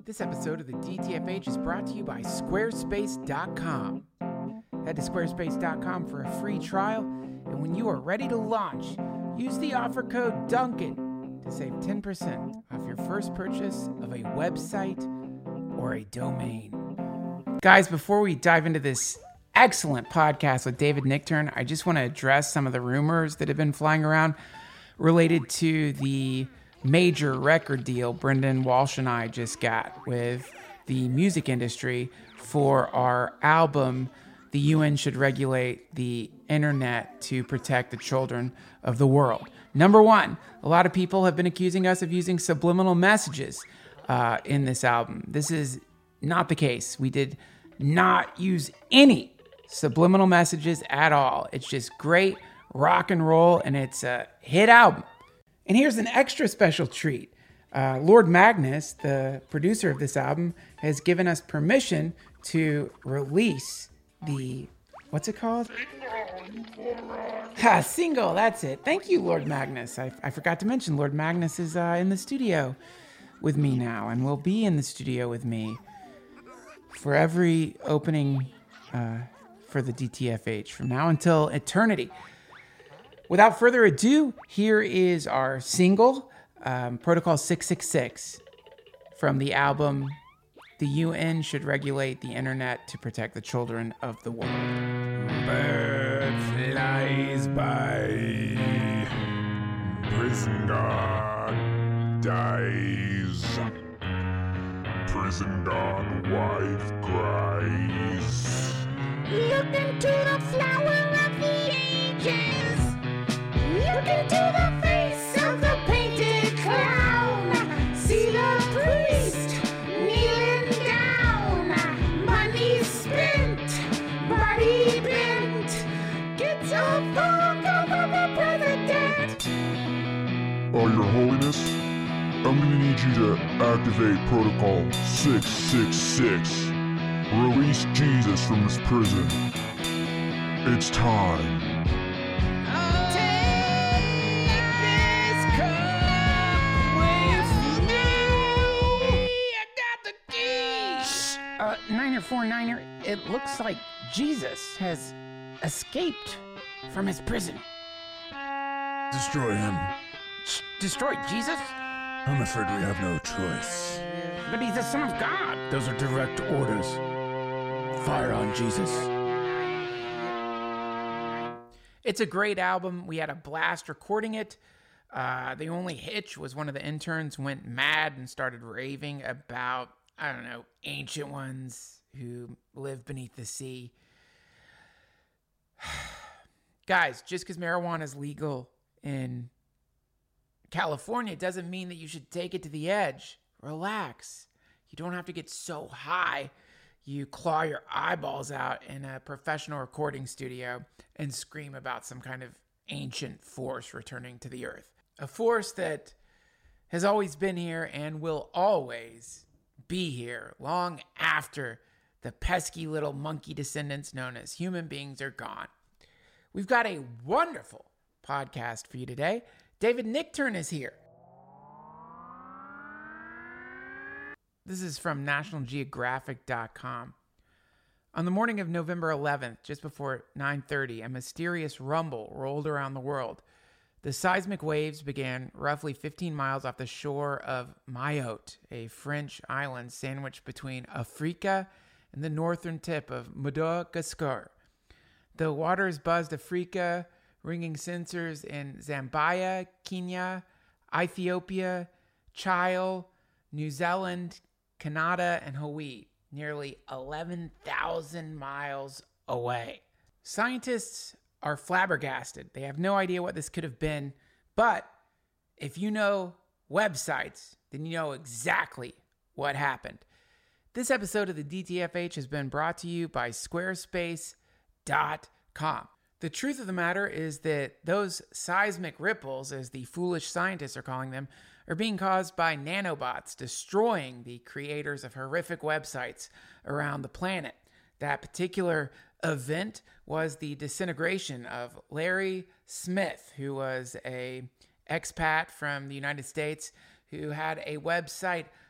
This episode of the DTFH is brought to you by Squarespace.com. Head to Squarespace.com for a free trial, and when you are ready to launch, use the offer code DUNCAN to save 10% off your first purchase of a website or a domain. Guys, before we dive into this excellent podcast with David Nichtern, I just want to address some of the rumors that have been flying around related to the major record deal Brendan Walsh and I just got with the music industry for our album, The UN Should Regulate the Internet to Protect the Children of the World. Number one, a lot of people have been accusing us of using subliminal messages in this album. This is not the case. We did not use any subliminal messages at all. It's just great rock and roll, and it's a hit album. And here's an extra special treat. Lord Magnus, the producer of this album, has given us permission to release the, what's it called? Single, that's it. Thank you, Lord Magnus. I forgot to mention Lord Magnus is in the studio with me now and will be in the studio with me for every opening for the DTFH from now until eternity. Without further ado, here is our single, Protocol 666, from the album, The UN Should Regulate the Internet to Protect the Children of the World. Bird flies by, prison guard dies, prison guard wife cries. Look into the flower of the ages. Look into the face of the painted clown. See the priest kneeling down. Money spent, body bent. Gets a phone call from the president. Oh, Your Holiness, I'm gonna need you to activate Protocol 666. Release Jesus from this prison. It's time. Niner 49er, it looks like Jesus has escaped from his prison. Destroy him. Destroy Jesus? I'm afraid we have no choice. But he's the Son of God. Those are direct orders. Fire on Jesus. It's a great album. We had a blast recording it. The only hitch was one of the interns went mad and started raving about, I don't know, ancient ones who live beneath the sea. Guys, just because marijuana is legal in California doesn't mean that you should take it to the edge. Relax. You don't have to get so high you claw your eyeballs out in a professional recording studio and scream about some kind of ancient force returning to the earth. A force that has always been here and will always be here long after the pesky little monkey descendants known as human beings are gone. We've got a wonderful podcast for you today. David Nichtern is here. This is from NationalGeographic.com. On the morning of November 11th, just before 9:30, a mysterious rumble rolled around the world. The seismic waves began roughly 15 miles off the shore of Mayotte, a French island sandwiched between Africa and the northern tip of Madagascar. The waters buzzed Africa, ringing sensors in Zambia, Kenya, Ethiopia, Chile, New Zealand, Canada, and Hawaii, nearly 11,000 miles away. Scientists are flabbergasted. They have no idea what this could have been, but if you know websites, then you know exactly what happened. This episode of the DTFH has been brought to you by Squarespace.com. The truth of the matter is that those seismic ripples, as the foolish scientists are calling them, are being caused by nanobots destroying the creators of horrific websites around the planet. That particular event was the disintegration of Larry Smith, who was a expat from the United States who had a website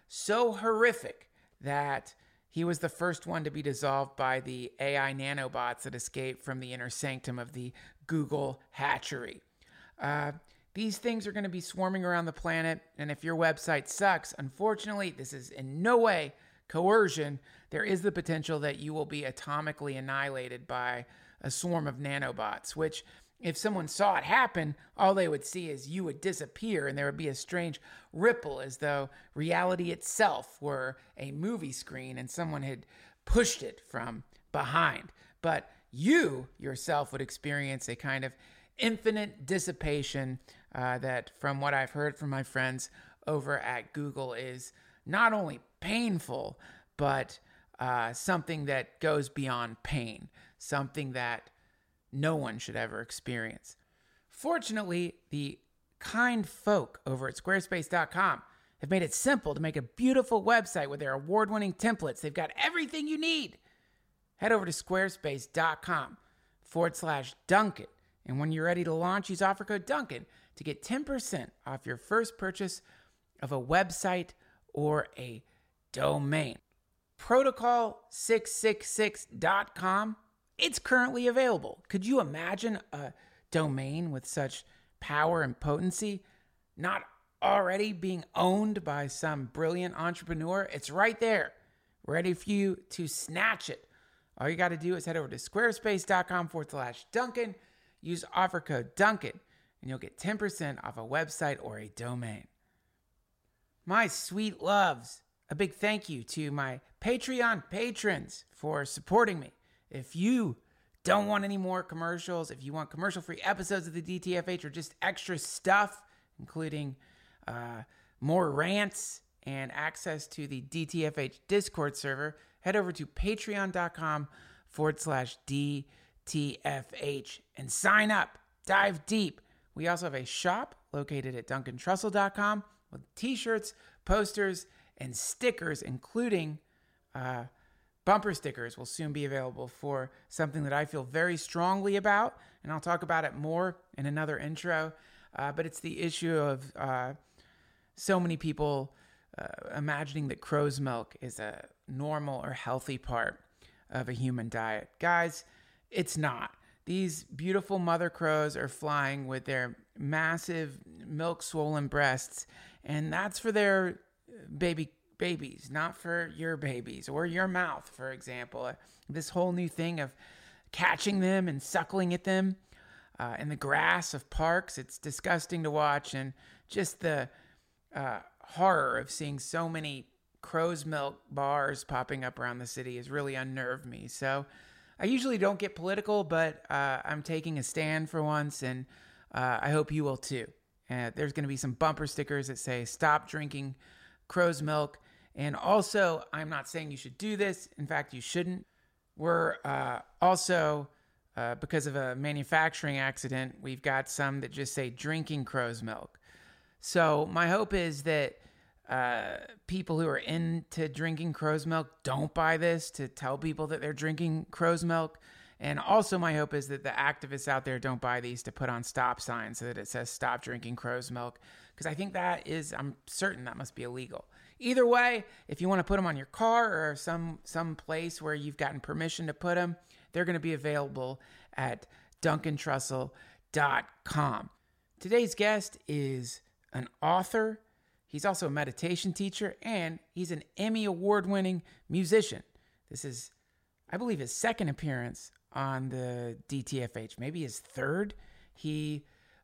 so horrific that he was the first one to be dissolved by the AI nanobots that escaped from the inner sanctum of the Google hatchery. These things are going to be swarming around the planet, and if your website sucks, unfortunately, this is in no way coercion. There is the potential that you will be atomically annihilated by a swarm of nanobots, which, if someone saw it happen, all they would see is you would disappear, and there would be a strange ripple as though reality itself were a movie screen and someone had pushed it from behind. But you yourself would experience a kind of infinite dissipation that, from what I've heard from my friends over at Google, is not only painful, but something that goes beyond pain, something that no one should ever experience. Fortunately, the kind folk over at squarespace.com have made it simple to make a beautiful website with their award-winning templates. They've got everything you need. Head over to squarespace.com/Duncan. And when you're ready to launch, use offer code Duncan to get 10% off your first purchase of a website or a domain. Protocol666.com. It's currently available. Could you imagine a domain with such power and potency not already being owned by some brilliant entrepreneur? It's right there, ready for you to snatch it. All you got to do is head over to squarespace.com/Duncan. Use offer code Duncan, and you'll get 10% off a website or a domain. My sweet loves, a big thank you to my Patreon patrons for supporting me. If you don't want any more commercials, if you want commercial-free episodes of the DTFH or just extra stuff, including more rants and access to the DTFH Discord server, head over to patreon.com/DTFH and sign up. Dive deep. We also have a shop located at DuncanTrussell.com with t-shirts, posters, and stickers, including bumper stickers will soon be available for something that I feel very strongly about, and I'll talk about it more in another intro. But it's the issue of so many people imagining that crow's milk is a normal or healthy part of a human diet. Guys, it's not. These beautiful mother crows are flying with their massive milk-swollen breasts, and that's for their babies, not for your babies or your mouth, for example. This whole new thing of catching them and suckling at them in the grass of parks, it's disgusting to watch, and just the horror of seeing so many crow's milk bars popping up around the city has really unnerved me. So I usually don't get political, but I'm taking a stand for once, and I hope you will too. There's going to be some bumper stickers that say, "Stop drinking crow's milk." And also, I'm not saying you should do this. In fact, you shouldn't. We're also, because of a manufacturing accident, we've got some that just say "drinking crow's milk." So my hope is that people who are into drinking crow's milk don't buy this to tell people that they're drinking crow's milk. And also my hope is that the activists out there don't buy these to put on stop signs so that it says "Stop drinking crow's milk," because I think I'm certain that must be illegal. Either way, if you want to put them on your car or some place where you've gotten permission to put them, they're going to be available at DuncanTrussell.com. Today's guest is an author. He's also a meditation teacher, and he's an Emmy award-winning musician. This is, I believe, his second appearance on the DTFH, maybe his third. He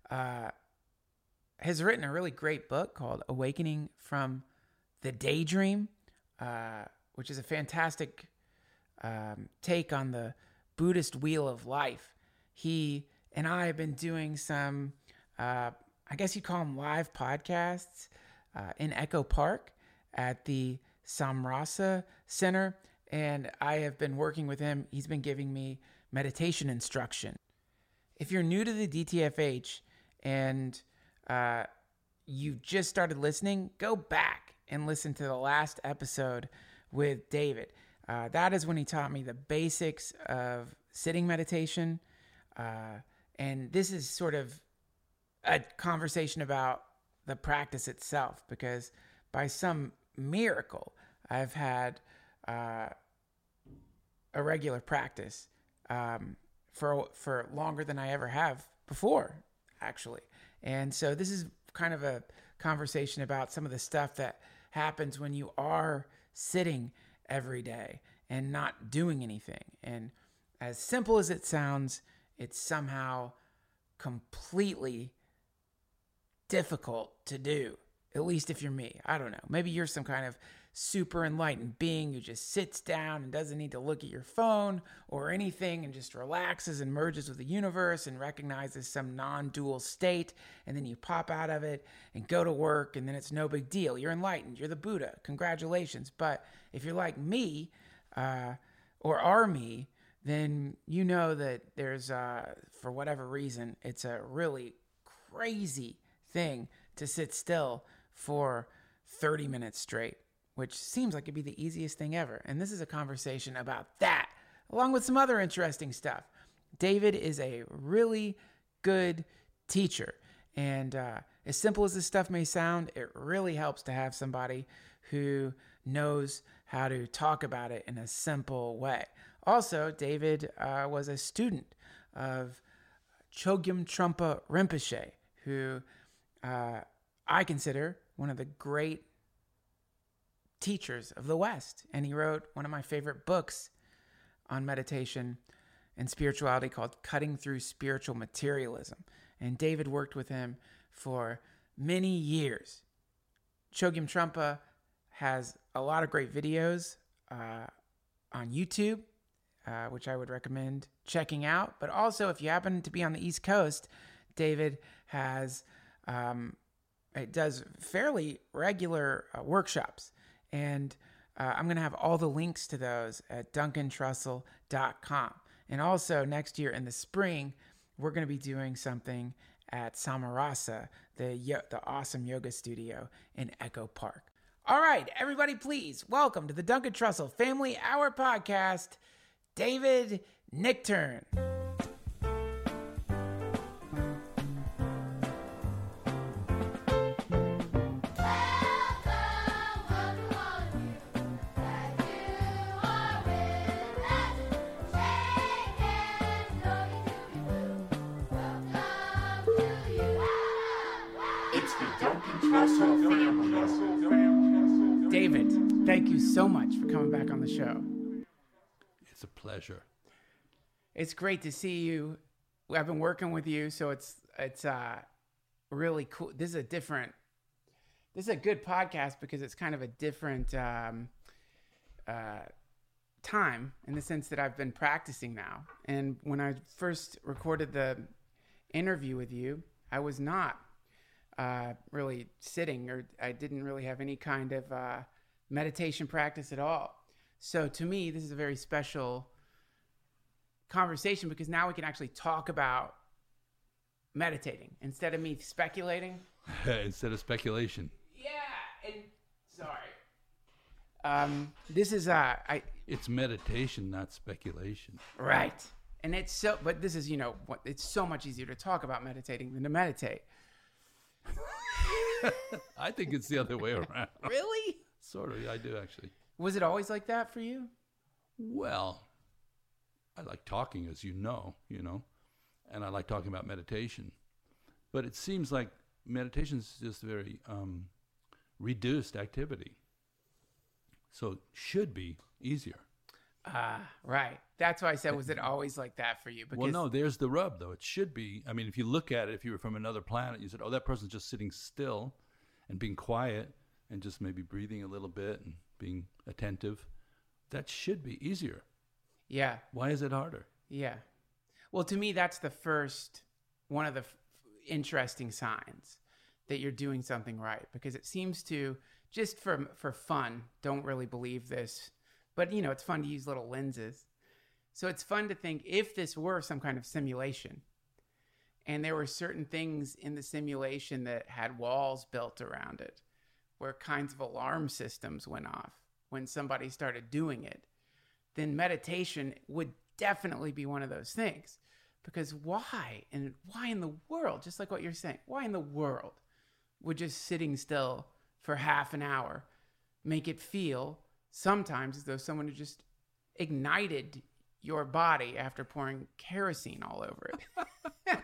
has written a really great book called Awakening from the Daydream, which is a fantastic take on the Buddhist wheel of life. He and I have been doing some, I guess you'd call them live podcasts in Echo Park at the Samrasa Center, and I have been working with him. He's been giving me meditation instruction. If you're new to the DTFH and you just started listening, go back and listen to the last episode with David. That is when he taught me the basics of sitting meditation. And this is sort of a conversation about the practice itself, because by some miracle. I've had a regular practice for longer than I ever have before, actually. And so this is kind of a conversation about some of the stuff that happens when you are sitting every day and not doing anything. And as simple as it sounds, it's somehow completely difficult to do, at least if you're me. I don't know. Maybe you're some kind of super enlightened being who just sits down and doesn't need to look at your phone or anything and just relaxes and merges with the universe and recognizes some non-dual state, and then you pop out of it and go to work, and then it's no big deal. You're enlightened. You're the Buddha. Congratulations. But if you're like me, or are me, then you know that there's, for whatever reason, it's a really crazy thing to sit still for 30 minutes straight, which seems like it'd be the easiest thing ever. And this is a conversation about that, along with some other interesting stuff. David is a really good teacher. And as simple as this stuff may sound, it really helps to have somebody who knows how to talk about it in a simple way. Also, David was a student of Chogyam Trungpa Rinpoche, who I consider one of the great teachers of the West. And he wrote one of my favorite books on meditation and spirituality called Cutting Through Spiritual Materialism. And David worked with him for many years. Chogyam Trungpa has a lot of great videos on YouTube, which I would recommend checking out. But also, if you happen to be on the East Coast, David has it does fairly regular workshops. And I'm going to have all the links to those at duncantrussell.com. And also, next year in the spring, we're going to be doing something at Samarasa, the awesome yoga studio in Echo Park. All right, everybody, please welcome to the Duncan Trussell Family Hour podcast, David Nichtern. David, thank you so much for coming back on the show. It's a pleasure. It's great to see you. I've been working with you, so it's really cool. This is a good podcast because it's kind of a different time in the sense that I've been practicing now. And when I first recorded the interview with you, I was not really sitting, or I didn't really have any kind of meditation practice at all. So to me, this is a very special conversation because now we can actually talk about meditating instead of me speculating. Instead of speculation. Yeah, and sorry. This is It's meditation, not speculation. Right. And it's so, but this is, it's so much easier to talk about meditating than to meditate. I think it's the other way around. Really? Sort of, yeah, I do actually. Was it always like that for you? Well, I like talking, as you know, and I like talking about meditation. But it seems like meditation is just very reduced activity. So it should be easier. Right. That's why I said, was it always like that for you? Because Well, no, there's the rub, though. It should be. I mean, if you look at it, if you were from another planet, you said, oh, that person's just sitting still and being quiet and just maybe breathing a little bit and being attentive. That should be easier. Yeah. Why is it harder? Yeah. Well, to me, that's the first one of the interesting signs that you're doing something right, because it seems to, just for fun, don't really believe this, but it's fun to use little lenses. So it's fun to think, if this were some kind of simulation and there were certain things in the simulation that had walls built around it, where kinds of alarm systems went off when somebody started doing it, then meditation would definitely be one of those things. Because why in the world, just like what you're saying, why in the world would just sitting still for half an hour make it feel sometimes as though someone had just ignited your body after pouring kerosene all over it.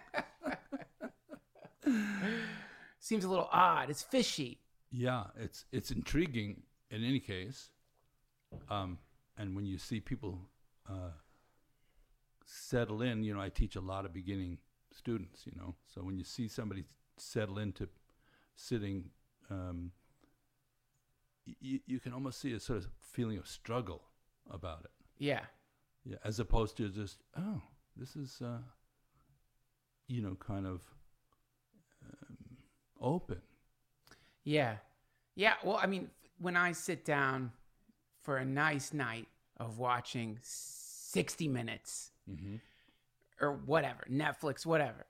Seems a little odd. It's fishy. Yeah, it's intriguing in any case. And when you see people settle in, I teach a lot of beginning students, So when you see somebody settle into sitting, you can almost see a sort of feeling of struggle about it. Yeah. Yeah, as opposed to just, this is, kind of open. Yeah. Yeah. Well, I mean, when I sit down for a nice night of watching 60 Minutes or whatever, Netflix, whatever,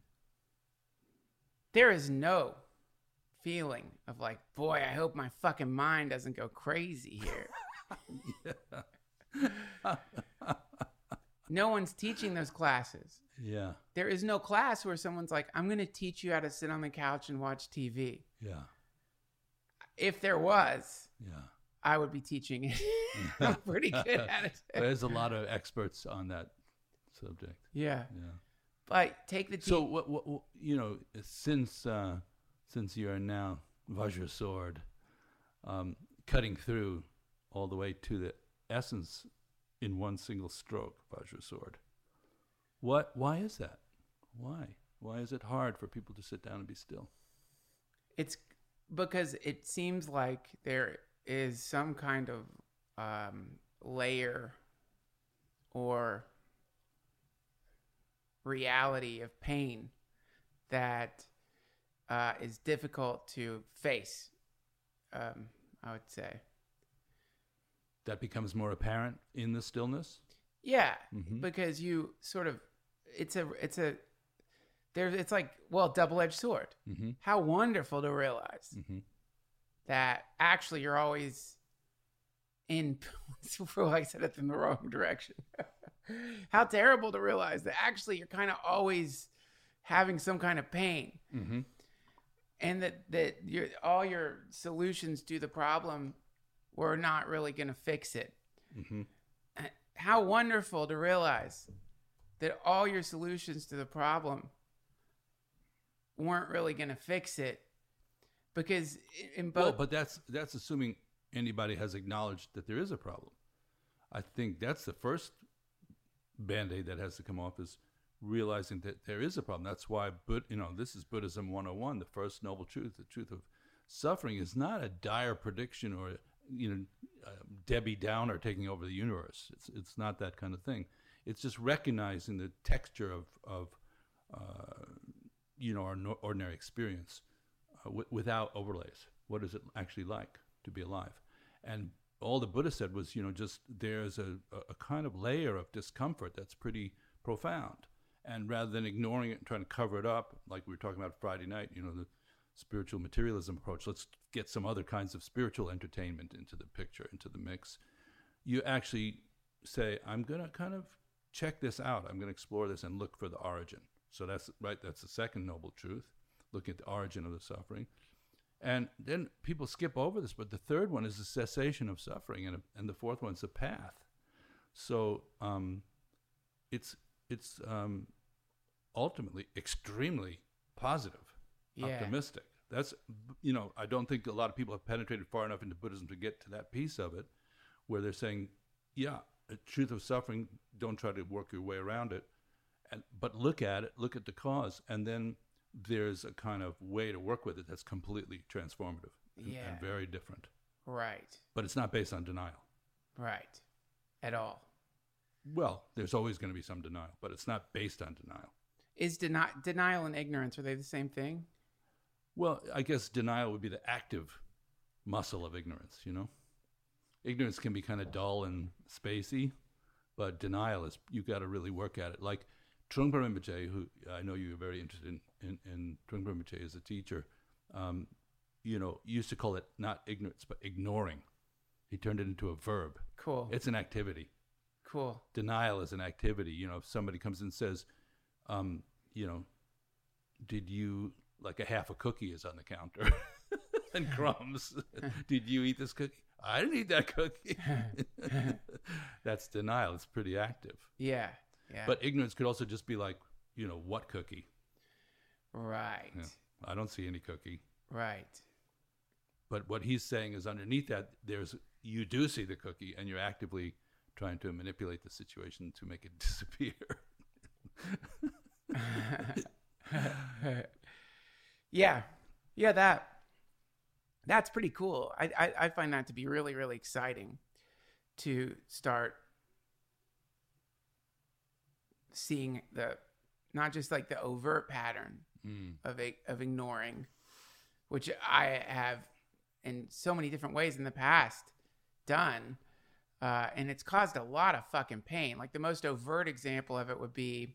there is no feeling of like, boy, I hope my fucking mind doesn't go crazy here. No one's teaching those classes. Yeah. There is no class where someone's like, I'm going to teach you how to sit on the couch and watch TV. Yeah. If there was, Yeah. I would be teaching it. I'm pretty good at it. There's a lot of experts on that subject. Yeah. Yeah. But take the So what since you are now Vajrasword, cutting through all the way to the essence in one single stroke, Vajrasword. Why is that? Why is it hard for people to sit down and be still? It's because it seems like there is some kind of layer or reality of pain that is difficult to face, I would say. That becomes more apparent in the stillness? Yeah, because you sort of, it's like, well, double-edged sword. How wonderful to realize that actually you're always in, I said it in the wrong direction. How terrible to realize that actually you're kind of always having some kind of pain. And that all your solutions to the problem were not really going to fix it. How wonderful to realize that all your solutions to the problem weren't really going to fix it, because in both. Well, but that's assuming anybody has acknowledged that there is a problem. I think that's the first Band-Aid that has to come off, is realizing that there is a problem. That's why, this is Buddhism 101. The first noble truth, the truth of suffering, is not a dire prediction or Debbie Downer taking over the universe. It's not that kind of thing. It's just recognizing the texture of our ordinary experience without overlays. What is it actually like to be alive? And all the Buddha said was, just there's a kind of layer of discomfort that's pretty profound. And rather than ignoring it and trying to cover it up, like we were talking about Friday night, the spiritual materialism approach, let's get some other kinds of spiritual entertainment into the picture, into the mix. You actually say, I'm going to kind of check this out. I'm going to explore this and look for the origin. So that's right. That's the second noble truth, looking at the origin of the suffering. And then people skip over this, but the third one is the cessation of suffering, and the fourth one is the path. So it's ultimately extremely positive, optimistic. That's, I don't think a lot of people have penetrated far enough into Buddhism to get to that piece of it, where they're saying, the truth of suffering, don't try to work your way around it, but look at it, look at the cause, and then there's a kind of way to work with it that's completely transformative and very different. Right. But it's not based on denial. Right. At all. Well, there's always going to be some denial, but it's not based on denial. Is denial and ignorance, are they the same thing? Well, I guess denial would be the active muscle of ignorance, Ignorance can be kind of dull and spacey, but denial is, you got to really work at it. Like Trungpa Rinpoche, who I know you're very interested in Trungpa Rinpoche as a teacher, used to call it not ignorance, but ignoring. He turned it into a verb. Cool. It's an activity. Cool. Denial is an activity. If somebody comes and says, did you, like a half a cookie is on the counter. and crumbs. Did you eat this cookie? I didn't eat that cookie. That's denial. It's pretty active. Yeah. Yeah. But ignorance could also just be like, what cookie? right. Yeah. I don't see any cookie. Right. But what he's saying is underneath that, you do see the cookie, and you're actively trying to manipulate the situation to make it disappear. Yeah. That's pretty cool. I find that to be really, really exciting to start seeing not just like the overt pattern of ignoring, which I have in so many different ways in the past done. And it's caused a lot of fucking pain. Like the most overt example of it would be,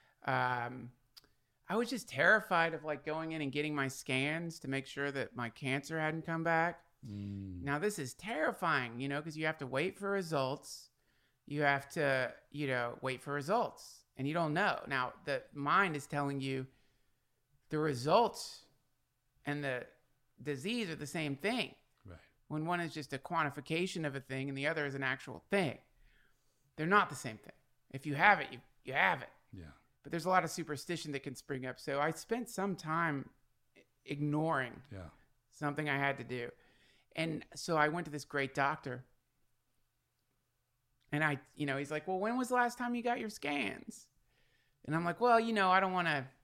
I was just terrified of like going in and getting my scans to make sure that my cancer hadn't come back. Now this is terrifying, because you have to wait for results. You have to, wait for results, and you don't know. Now the mind is telling you the results and the disease are the same thing. Right. When one is just a quantification of a thing and the other is an actual thing. They're not the same thing. If you have it, you have it. Yeah. But there's a lot of superstition that can spring up. So I spent some time ignoring something I had to do. And so I went to this great doctor. And he's like, well, when was the last time you got your scans? And I'm like, well, I don't want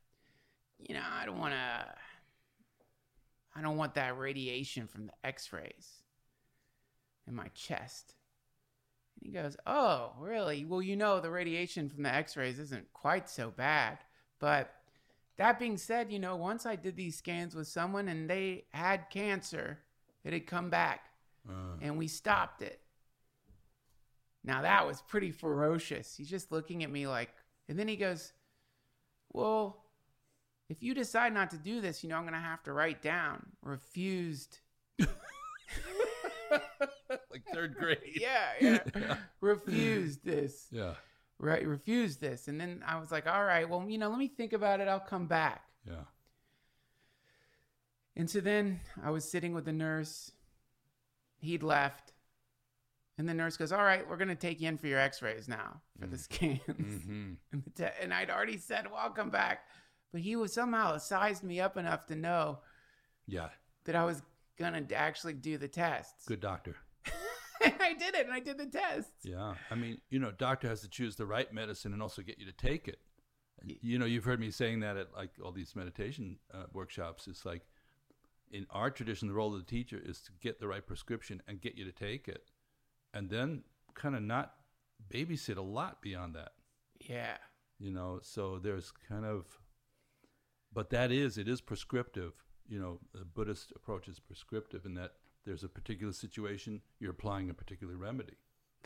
that radiation from the x-rays in my chest. And he goes, oh, really? Well, the radiation from the x-rays isn't quite so bad. But that being said, once I did these scans with someone and they had cancer, it had come back and we stopped it. Now that was pretty ferocious. He's just looking at me like, and then he goes, well, if you decide not to do this, I'm going to have to write down refused. Like third grade. Yeah. Refused this. Yeah. Right. Refused this. And then I was like, all right, well, let me think about it. I'll come back. Yeah. And so then I was sitting with the nurse. He'd left. And the nurse goes, all right, we're going to take you in for your x-rays now for the scans. Mm-hmm. And I'd already said, well, I'll come back. But he was somehow sized me up enough to know that I was going to actually do the tests. Good doctor. And I did it, and I did the tests. Yeah. I mean, doctor has to choose the right medicine and also get you to take it. And, you've heard me saying that at like all these meditation workshops. It's like in our tradition, the role of the teacher is to get the right prescription and get you to take it. And then kind of not babysit a lot beyond that. Yeah. So there's kind of, but it is prescriptive. The Buddhist approach is prescriptive in that there's a particular situation, you're applying a particular remedy.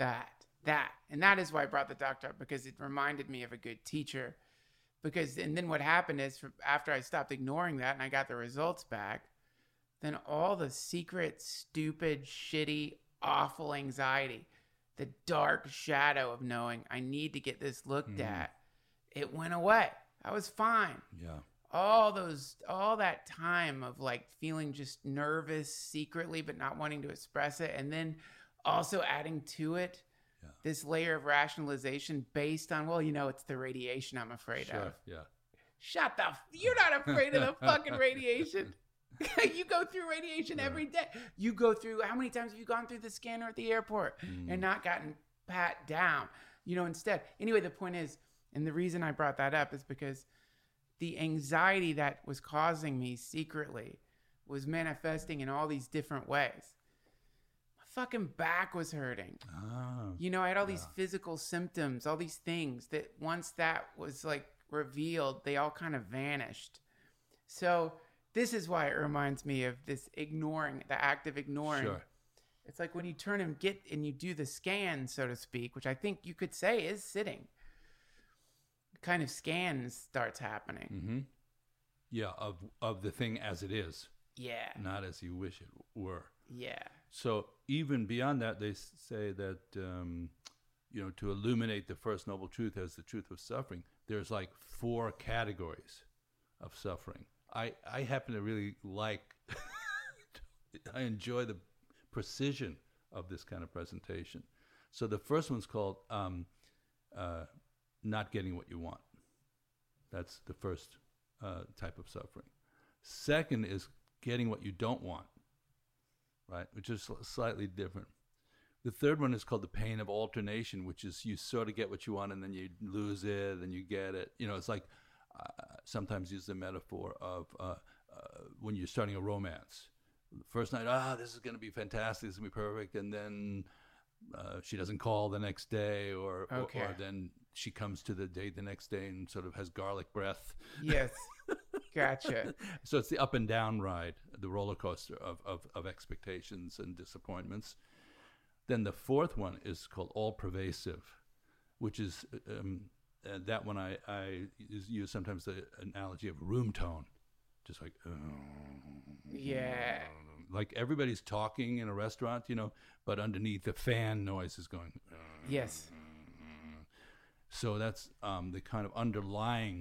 And that is why I brought the doctor up, because it reminded me of a good teacher. And then what happened is after I stopped ignoring that and I got the results back, then all the secret, stupid, shitty, awful anxiety, the dark shadow of knowing I need to get this looked at, it went away. I was fine. Yeah. All that time of like feeling just nervous secretly, but not wanting to express it. And then also adding to it this layer of rationalization based on, well, it's the radiation I'm afraid of. Yeah. Shut up. You're not afraid of the fucking radiation. You go through radiation every day. You go through, how many times have you gone through the scanner at the airport and not gotten pat down, instead? Anyway, the point is, and the reason I brought that up is because the anxiety that was causing me secretly was manifesting in all these different ways. My fucking back was hurting. Oh, I had all these physical symptoms, all these things that once that was like revealed, they all kind of vanished. So this is why it reminds me of this ignoring, the act of ignoring. Sure. It's like when you turn and you do the scan, so to speak, which I think you could say is sitting. Kind of scan starts happening. Mm-hmm. Yeah, of the thing as it is. Yeah. Not as you wish it were. Yeah. So even beyond that, they say that, to illuminate the first noble truth as the truth of suffering, there's like 4 categories of suffering. I happen to really like I enjoy the precision of this kind of presentation. So the first one's called not getting what you want. That's the first type of suffering. Second is getting what you don't want, right? Which is slightly different. The third one is called the pain of alternation, which is you sort of get what you want and then you lose it, then you get it. You know, it's like sometimes use the metaphor of when you're starting a romance. The first night, this is going to be fantastic, this is going to be perfect, and then she doesn't call the next day, or then she comes to the date the next day and sort of has garlic breath. Yes. Gotcha. So it's the up and down ride, the roller coaster of expectations and disappointments. Then the fourth one is called all pervasive, which is that one I use sometimes the analogy of room tone, just like Yeah. like everybody's talking in a restaurant, you know, but underneath the fan noise is going. Yes. So that's the kind of underlying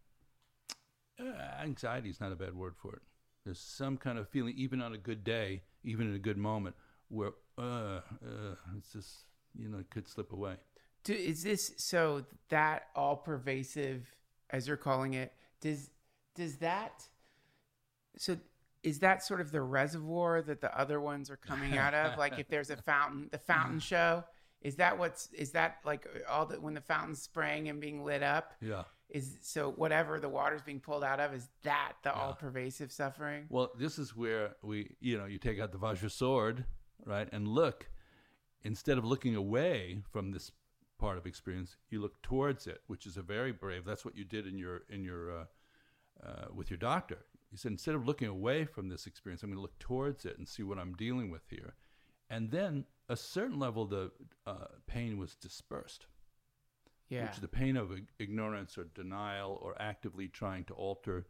anxiety is not a bad word for it. There's some kind of feeling, even on a good day, even in a good moment, where it's just, you know, it could slip away. Is this so that all pervasive, as you're calling it? Does that? So is that sort of the reservoir that the other ones are coming out of? Like if there's a fountain, the fountain show. Is that like all that when the fountain's spraying and being lit up? Yeah. Is so whatever the water's being pulled out of, is that the all pervasive suffering? Well, this is where you take out the Vajra sword, right, and look. Instead of looking away from this part of experience, you look towards it, which is a very brave. That's what you did in your with your doctor. You said, instead of looking away from this experience, I'm going to look towards it and see what I'm dealing with here. And then a certain level, the pain was dispersed. Yeah. Which is the pain of ignorance or denial or actively trying to alter.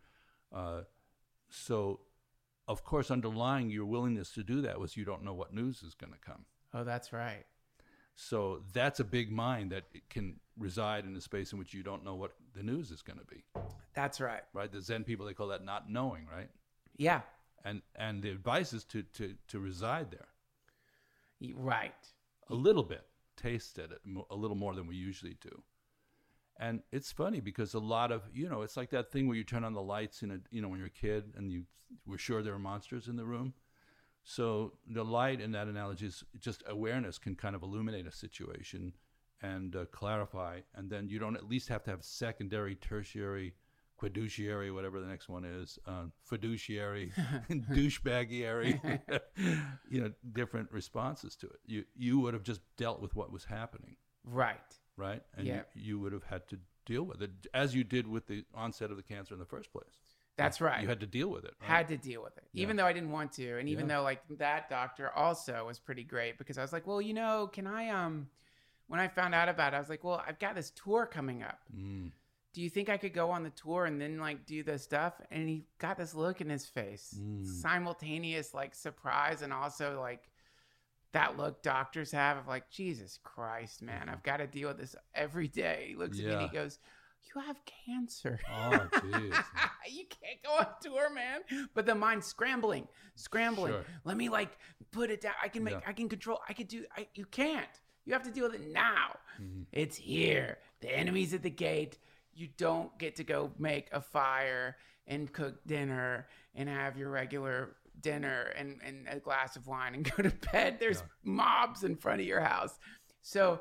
So, of course, underlying your willingness to do that was you don't know what news is going to come. Oh, that's right. So that's a big mind that it can reside in a space in which you don't know what the news is going to be. That's right. Right? The Zen people, they call that not knowing, right? Yeah. And the advice is to reside there. Right. A little bit. Taste it a little more than we usually do. And it's funny because a lot of, it's like that thing where you turn on the lights when you're a kid and you were sure there were monsters in the room. So the light in that analogy is just awareness can kind of illuminate a situation and clarify. And then you don't at least have to have secondary, tertiary, quadutiary, whatever the next one is, fiduciary, douchebaggiary, different responses to it. You would have just dealt with what was happening. Right. Right? And you would have had to deal with it, as you did with the onset of the cancer in the first place. That's right. You had to deal with it. Right? Had to deal with it, even though I didn't want to. And even though like that doctor also was pretty great, because I was like, well, can I, when I found out about it, I was like, well, I've got this tour coming up. Do you think I could go on the tour and then like do the stuff? And he got this look in his face, simultaneous like surprise, and also like that look doctors have of like, Jesus Christ, man, I've got to deal with this every day. He looks at me and he goes, you have cancer. Oh, jeez. You can't go on tour, man. But the mind's scrambling. Sure. Let me like put it down. I can control. You can't. You have to deal with it now. It's here. The enemy's at the gate. You don't get to go make a fire and cook dinner and have your regular dinner and a glass of wine and go to bed. There's mobs in front of your house. So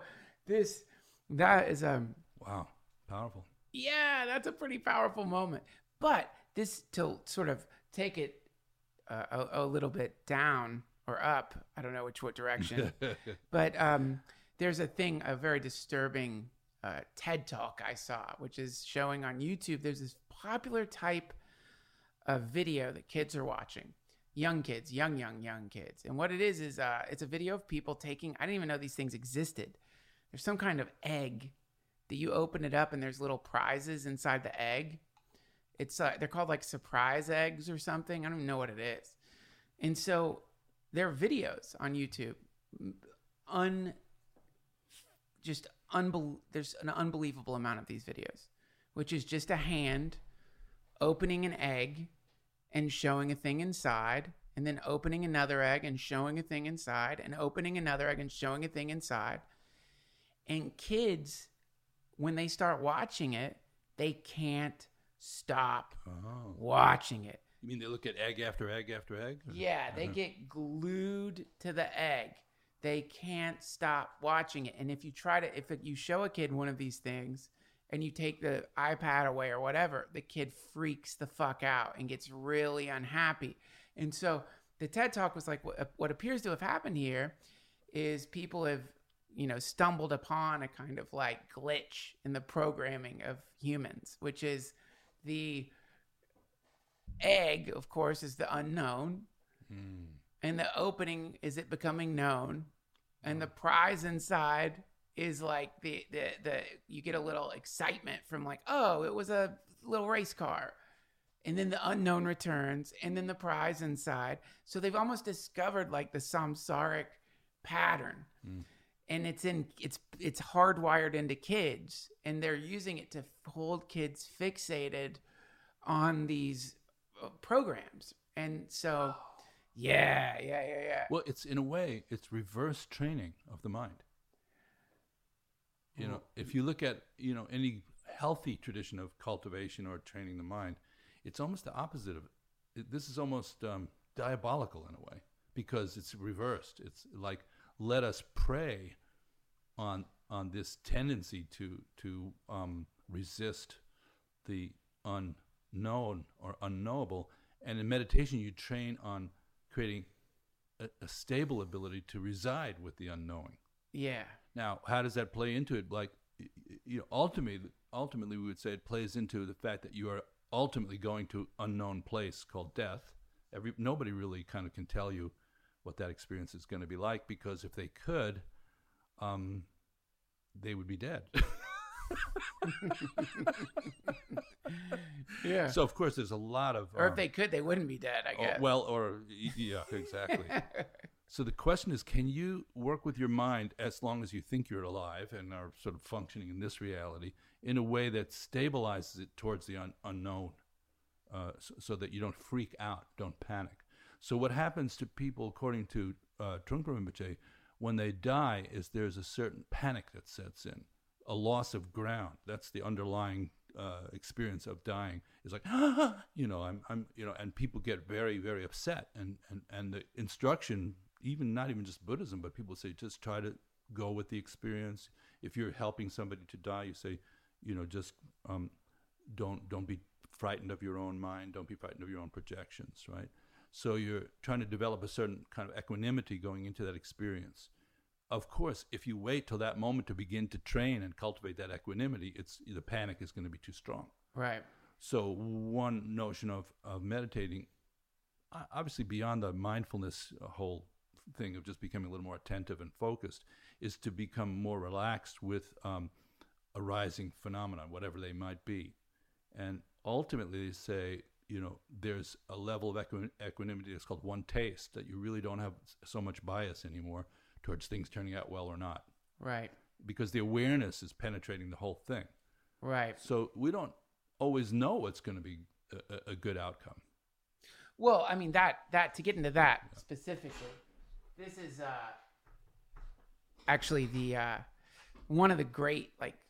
that is wow, powerful. Yeah, that's a pretty powerful moment. But this, to sort of take it a little bit down or up, I don't know what direction, but there's a very disturbing TED Talk I saw, which is showing on YouTube. There's this popular type of video that kids are watching. Young kids, young kids. And what it is it's a video of people taking, I didn't even know these things existed. There's some kind of egg that you open it up and there's little prizes inside the egg. It's they're called like surprise eggs or something. I don't even know what it is. And so there are videos on YouTube. There's an unbelievable amount of these videos, which is just a hand opening an egg and showing a thing inside and then opening another egg and showing a thing inside, and opening another egg and showing a thing inside. And kids, when they start watching it, they can't stop watching it. You mean they look at egg after egg after egg? Yeah, they get glued to the egg. They can't stop watching it. And if you show a kid one of these things and you take the iPad away or whatever, the kid freaks the fuck out and gets really unhappy. And so the TED Talk was like, what appears to have happened here is people have, stumbled upon a kind of like glitch in the programming of humans, which is the egg, of course, is the unknown. And the opening is it becoming known. And the prize inside is like the you get a little excitement from like, oh, it was a little race car. And then the unknown returns, and then the prize inside. So they've almost discovered like the samsaric pattern. And it's hardwired into kids, and they're using it to hold kids fixated on these programs. And so yeah. Well, it's in a way, it's reverse training of the mind. If you look at, any healthy tradition of cultivation or training the mind, it's almost the opposite of it. This is almost diabolical in a way, because it's reversed. It's like, let us prey on this tendency to resist the unknown or unknowable. And in meditation, you train on creating a stable ability to reside with the unknowing. Yeah. Now, how does that play into it? Like, ultimately, we would say it plays into the fact that you are ultimately going to an unknown place called death. Nobody really kind of can tell you what that experience is going to be like, because if they could, they would be dead. Yeah. So of course there's a lot of, or if they could, they wouldn't be dead, I guess. Yeah, exactly. So the question is, can you work with your mind as long as you think you're alive and are sort of functioning in this reality in a way that stabilizes it towards the unknown, so that you don't freak out, don't panic. So what happens to people, according to Trungpa Rinpoche, when they die, is there's a certain panic that sets in, a loss of ground. That's the underlying experience of dying. It's like, and people get very, very upset. And the instruction, not even just Buddhism, but people say, just try to go with the experience. If you're helping somebody to die, you say, just don't be frightened of your own mind. Don't be frightened of your own projections, right? So you're trying to develop a certain kind of equanimity going into that experience. Of course, if you wait till that moment to begin to train and cultivate that equanimity, the panic is going to be too strong. Right. So one notion of meditating, obviously beyond the mindfulness whole thing of just becoming a little more attentive and focused, is to become more relaxed with arising phenomena, whatever they might be. And ultimately they say, there's a level of equanimity that's called one taste, that you really don't have so much bias anymore towards things turning out well or not. Right. Because the awareness is penetrating the whole thing. Right. So we don't always know what's going to be a good outcome. Well, I mean, that to get into that specifically, this is actually the one of the great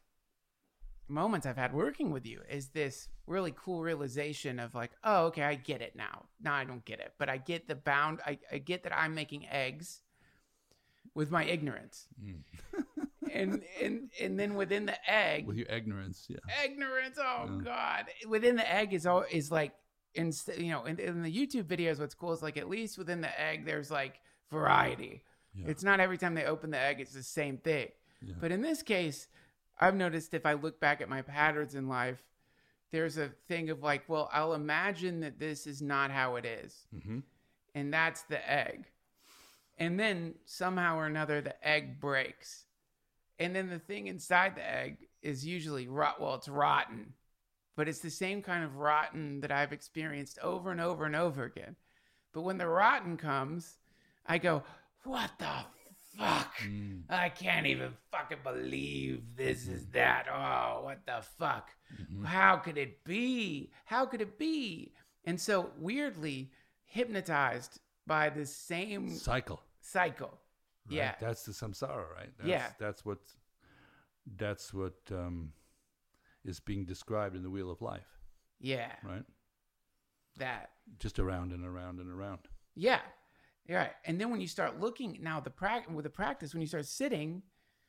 moments I've had working with you is this really cool realization of like, oh, okay, I get it now. Now I don't get it, but I get the bound. I get that I'm making eggs with my ignorance. and then within the egg, with your ignorance, ignorance. Oh God, within the egg is like, in the YouTube videos, what's cool is like, at least within the egg, there's like variety. Yeah. It's not every time they open the egg, it's the same thing. Yeah. But in this case, I've noticed if I look back at my patterns in life, there's a thing of like, well, I'll imagine that this is not how it is. Mm-hmm. And that's the egg. And then somehow or another, the egg breaks. And then the thing inside the egg is usually it's rotten. But it's the same kind of rotten that I've experienced over and over and over again. But when the rotten comes, I go, what the fuck? I can't even fucking believe this is that. Oh, what the fuck? Mm-hmm. How could it be? How could it be? And so weirdly hypnotized by the same Cycle. cycle. Right? Yeah. That's the samsara, right? Yeah. That's what is being described in the wheel of life, Yeah. right? That. Just around and around and around. Yeah. You're right. And then when you start looking now, with the practice, when you start sitting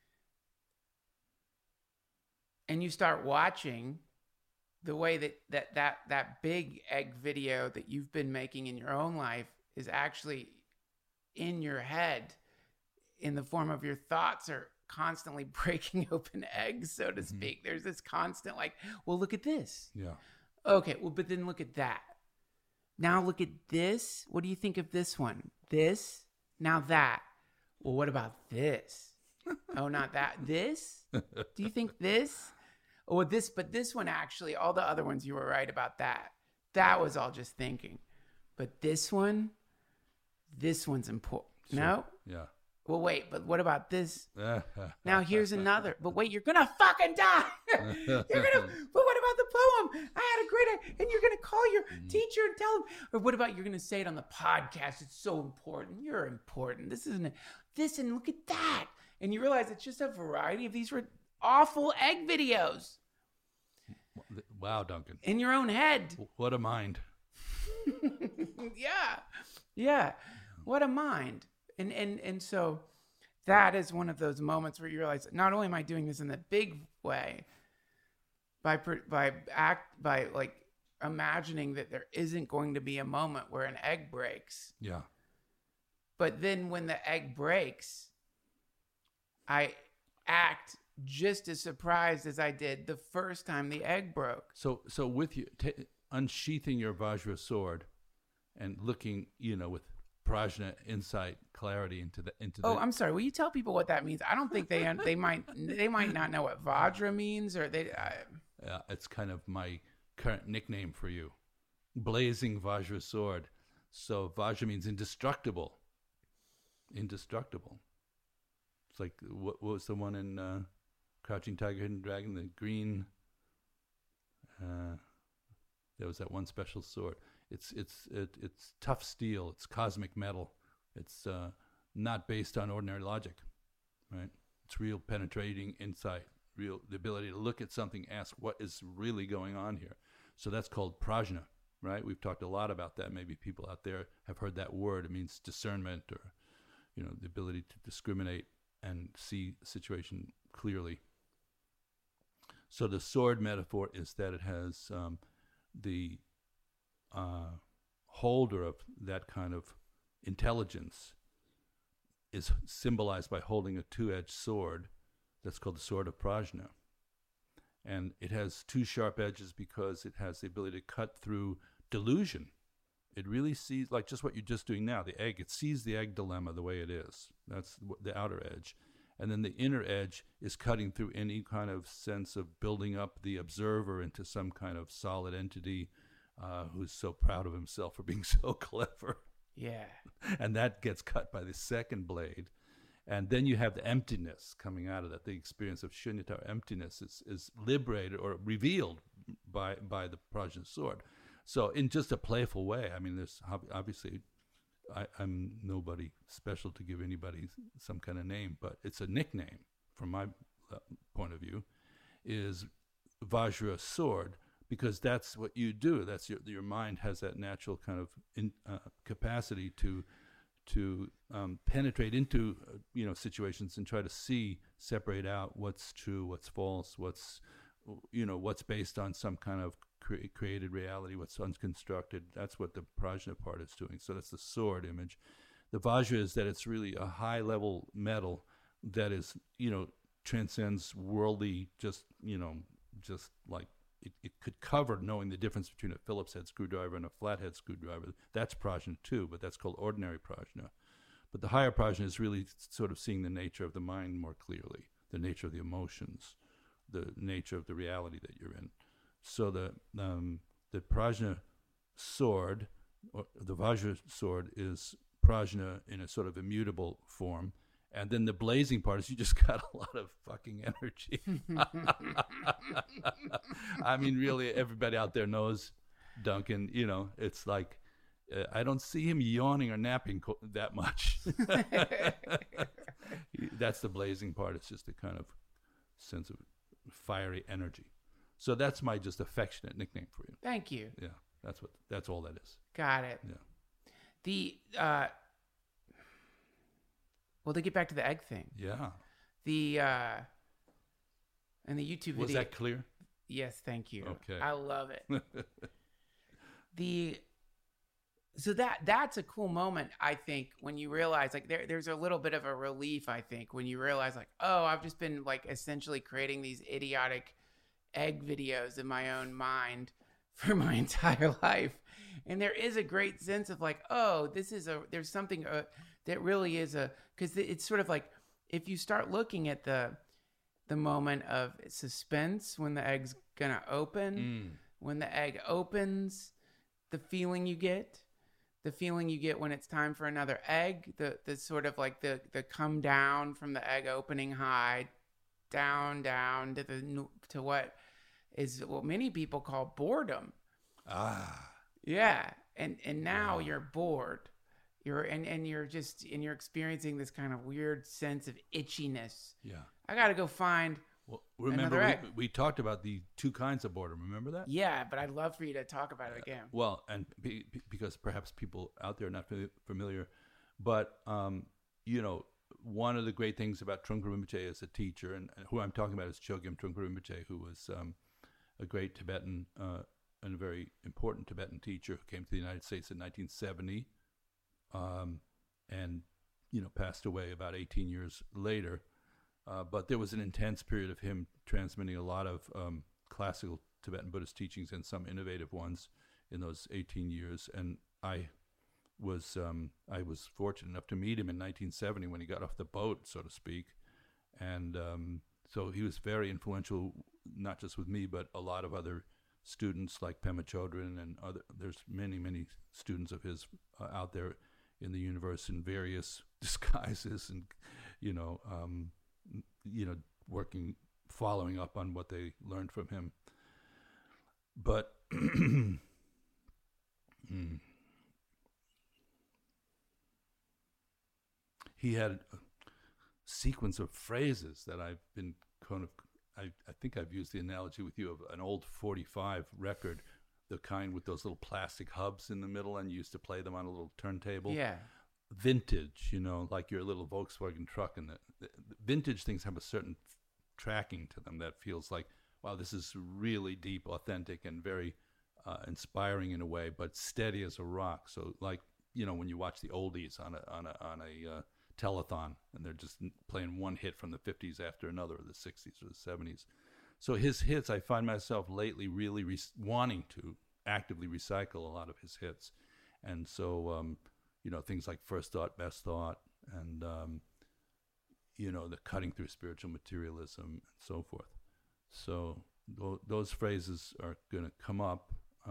and you start watching the way that big egg video that you've been making in your own life is actually in your head in the form of your thoughts are constantly breaking open eggs, so to speak. There's this constant like, well, look at this. Yeah. Okay, well, but then look at that. Now look at this. What do you think of this one? This? Now that. Well, what about this? Oh, not that. This? Do you think this? Oh, this, but this one actually, all the other ones, you were right about that. That was all just thinking. But this one's important. Sure. No? Yeah. Well, wait, but what about this? Now here's another. But wait, you're gonna fucking die. But what about the poem? I had a great, and you're gonna call your teacher and tell him. Or what about you're gonna say it on the podcast? It's so important. You're important. This isn't this, and look at that. And you realize it's just a variety of these awful egg videos Wow, Duncan. in your own head. What a mind. Yeah. What a mind. And so that is one of those moments where you realize not only am I doing this in the big way by like imagining that there isn't going to be a moment where an egg breaks, Yeah. but then when the egg breaks, I act just as surprised as I did the first time the egg broke. So with you unsheathing your Vajra sword and looking, with prajna, insight, clarity into the. Oh, I'm sorry. Will you tell people what that means? I don't think they might not know what Vajra means, or they. It's kind of my current nickname for you, blazing Vajra sword. So Vajra means indestructible. Indestructible. It's like what was the one in Crouching Tiger, Hidden Dragon? The green. There was that one special sword. It's tough steel. It's cosmic metal. It's not based on ordinary logic, right? It's real penetrating insight, the ability to look at something, ask what is really going on here. So that's called prajna, right? We've talked a lot about that. Maybe people out there have heard that word. It means discernment, or the ability to discriminate and see a situation clearly. So the sword metaphor is that it has the holder of that kind of intelligence is symbolized by holding a two-edged sword that's called the sword of prajna. And it has two sharp edges because it has the ability to cut through delusion. It really sees, like just what you're just doing now, the egg. It sees the egg dilemma the way it is. That's the outer edge. And then the inner edge is cutting through any kind of sense of building up the observer into some kind of solid entity who's so proud of himself for being so clever. Yeah. And that gets cut by the second blade. And then you have the emptiness coming out of that. The experience of shunyata, emptiness, is liberated or revealed by the prajna sword. So in just a playful way, I mean, there's obviously, I'm nobody special to give anybody some kind of name, but it's a nickname from my point of view, is Vajra sword, because that's what you do. That's your mind has that natural kind of capacity to penetrate into situations and try to separate out what's true, what's false, what's based on some kind of created reality, what's unconstructed. That's what the prajna part is doing. So that's the sword image. The Vajra is that it's really a high level metal that is transcends worldly, just like it could cover knowing the difference between a Phillips head screwdriver and a flathead screwdriver. That's prajna too, but that's called ordinary prajna. But the higher prajna is really sort of seeing the nature of the mind more clearly, the nature of the emotions, the nature of the reality that you're in. So the prajna sword, or the Vajra sword, is prajna in a sort of immutable form. And then the blazing part is you just got a lot of fucking energy. I mean, really, everybody out there knows, Duncan, it's like I don't see him yawning or napping that much. That's the blazing part. It's just a kind of sense of fiery energy. So that's my just affectionate nickname for you. Thank you. Yeah, that's all that is. Got it. Yeah. The well, to get back to the egg thing, Yeah. the and the YouTube video. Was that clear? Yes, thank you. Okay. I love it. So that's a cool moment, I think, when you realize like there's a little bit of a relief, I think, when you realize like, oh, I've just been like essentially creating these idiotic egg videos in my own mind for my entire life. And there is a great sense of like, oh, there's something that really is because it's sort of like if you start looking at the moment of suspense when the egg's gonna open, when the egg opens, the feeling you get when it's time for another egg, the sort of like the come down from the egg opening high, down to what is what many people call boredom. Yeah, and now you're bored. You're experiencing this kind of weird sense of itchiness. Yeah. I got to go find remember another egg. we talked about the two kinds of boredom. Remember that? Yeah, but I'd love for you to talk about it again. Well, and because perhaps people out there are not familiar, but one of the great things about Trungpa Rinpoche as a teacher, and who I'm talking about is Chogyam Trungpa Rinpoche, who was a great Tibetan and a very important Tibetan teacher who came to the United States in 1970, and passed away about 18 years later. But there was an intense period of him transmitting a lot of classical Tibetan Buddhist teachings and some innovative ones in those 18 years. And I was fortunate enough to meet him in 1970 when he got off the boat, so to speak. And so he was very influential, not just with me, but a lot of other students like Pema Chodron and other. There's many students of his out there in the universe in various disguises, and following up on what they learned from him. But he had a sequence of phrases that I've been I think I've used the analogy with you of an old 45 record, the kind with those little plastic hubs in the middle, and you used to play them on a little turntable. Yeah. Vintage, like your little Volkswagen truck, and the vintage things have a certain tracking to them that feels like, wow, this is really deep, authentic, and very inspiring in a way, but steady as a rock. So, like when you watch the oldies on a telethon, and they're just playing one hit from the 50s after another, or the 60s or the 70s. So his hits, I find myself lately really wanting to actively recycle a lot of his hits, and so. Things like First Thought, Best Thought, and, the cutting through spiritual materialism and so forth. So those phrases are going to come up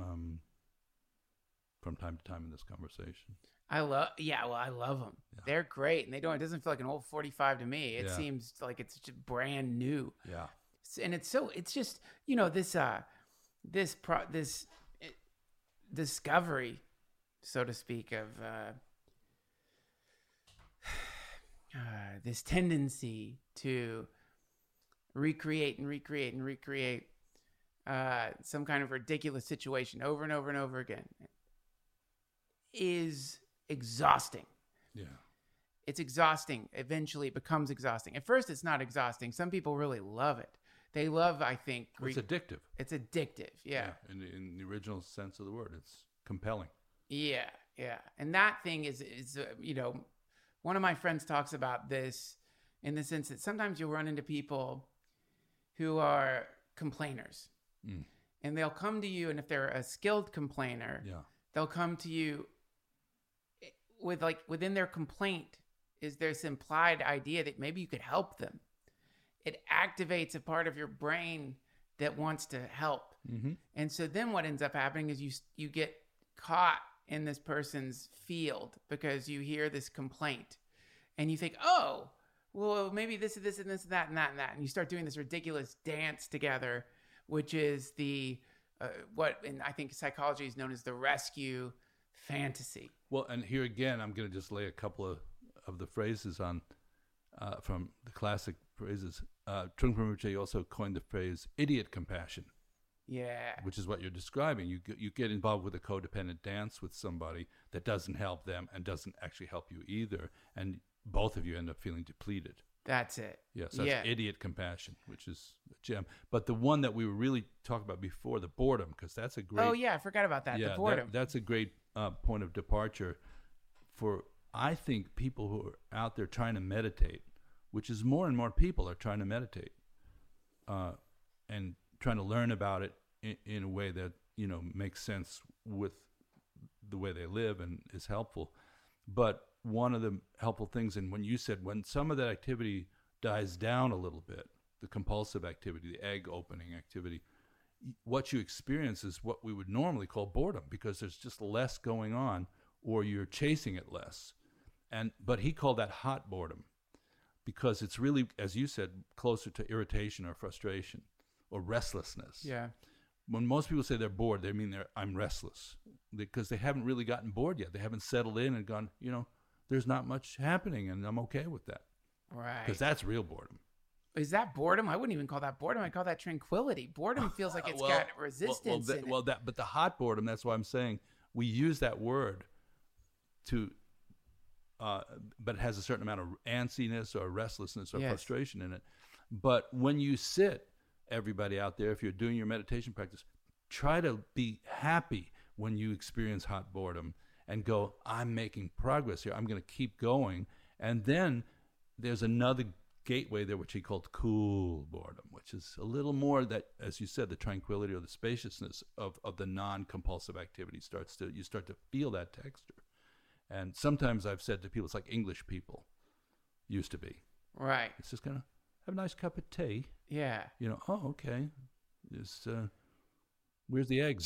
from time to time in this conversation. I love them. Yeah. They're great, and it doesn't feel like an old 45 to me. It seems like it's just brand new. Yeah. And it's just, this discovery, so to speak, of this tendency to recreate some kind of ridiculous situation over and over and over again is exhausting. Yeah. It's exhausting. Eventually it becomes exhausting. At first it's not exhausting. Some people really love it. They love, I think... It's addictive. It's addictive, yeah. In the original sense of the word, it's compelling. Yeah. And that thing is one of my friends talks about this in the sense that sometimes you'll run into people who are complainers. And they'll come to you, and if they're a skilled complainer, they'll come to you with, like, within their complaint is this implied idea that maybe you could help them. It activates a part of your brain that wants to help. Mm-hmm. And so then what ends up happening is you get caught in this person's field because you hear this complaint and you think, oh, well, maybe this and this and this and that and that and that. And you start doing this ridiculous dance together, which is the what in I think psychology is known as the rescue fantasy. Well, and here again, I'm going to just lay a couple of the phrases on from the classic phrases. Trungpa Rinpoche also coined the phrase "idiot compassion," Yeah. which is what you're describing. You get involved with a codependent dance with somebody that doesn't help them and doesn't actually help you either, and both of you end up feeling depleted. That's it. Yeah, so that's idiot compassion, which is a gem. But the one that we were really talking about before, the boredom, because that's a great... Oh, yeah, I forgot about that. The boredom. That's a great point of departure for, I think, people who are out there trying to meditate, which is more and more people are trying to meditate and trying to learn about it in a way that, makes sense with the way they live and is helpful. But one of the helpful things, and when you said when some of that activity dies down a little bit, the compulsive activity, the egg opening activity, what you experience is what we would normally call boredom, because there's just less going on, or you're chasing it less. But he called that hot boredom, because it's really, as you said, closer to irritation or frustration or restlessness. Yeah. When most people say they're bored, they mean I'm restless, because they haven't really gotten bored yet. They haven't settled in and gone, there's not much happening, and I'm okay with that. Right. Because that's real boredom. Is that boredom? I wouldn't even call that boredom. I call that tranquility. Boredom feels like it's got resistance in it. But the hot boredom, that's why I'm saying we use that word to, but it has a certain amount of antsiness or restlessness or frustration in it. But when you sit, everybody out there, if you're doing your meditation practice, try to be happy when you experience hot boredom and go, I'm making progress here. I'm going to keep going. And then there's another gateway there, which he called cool boredom, which is a little more that, as you said, the tranquility or the spaciousness of the non-compulsive activity you start to feel that texture. And sometimes I've said to people, it's like English people used to be. Right. It's just kind of, have a nice cup of tea. Yeah. Oh, okay. Where's the eggs?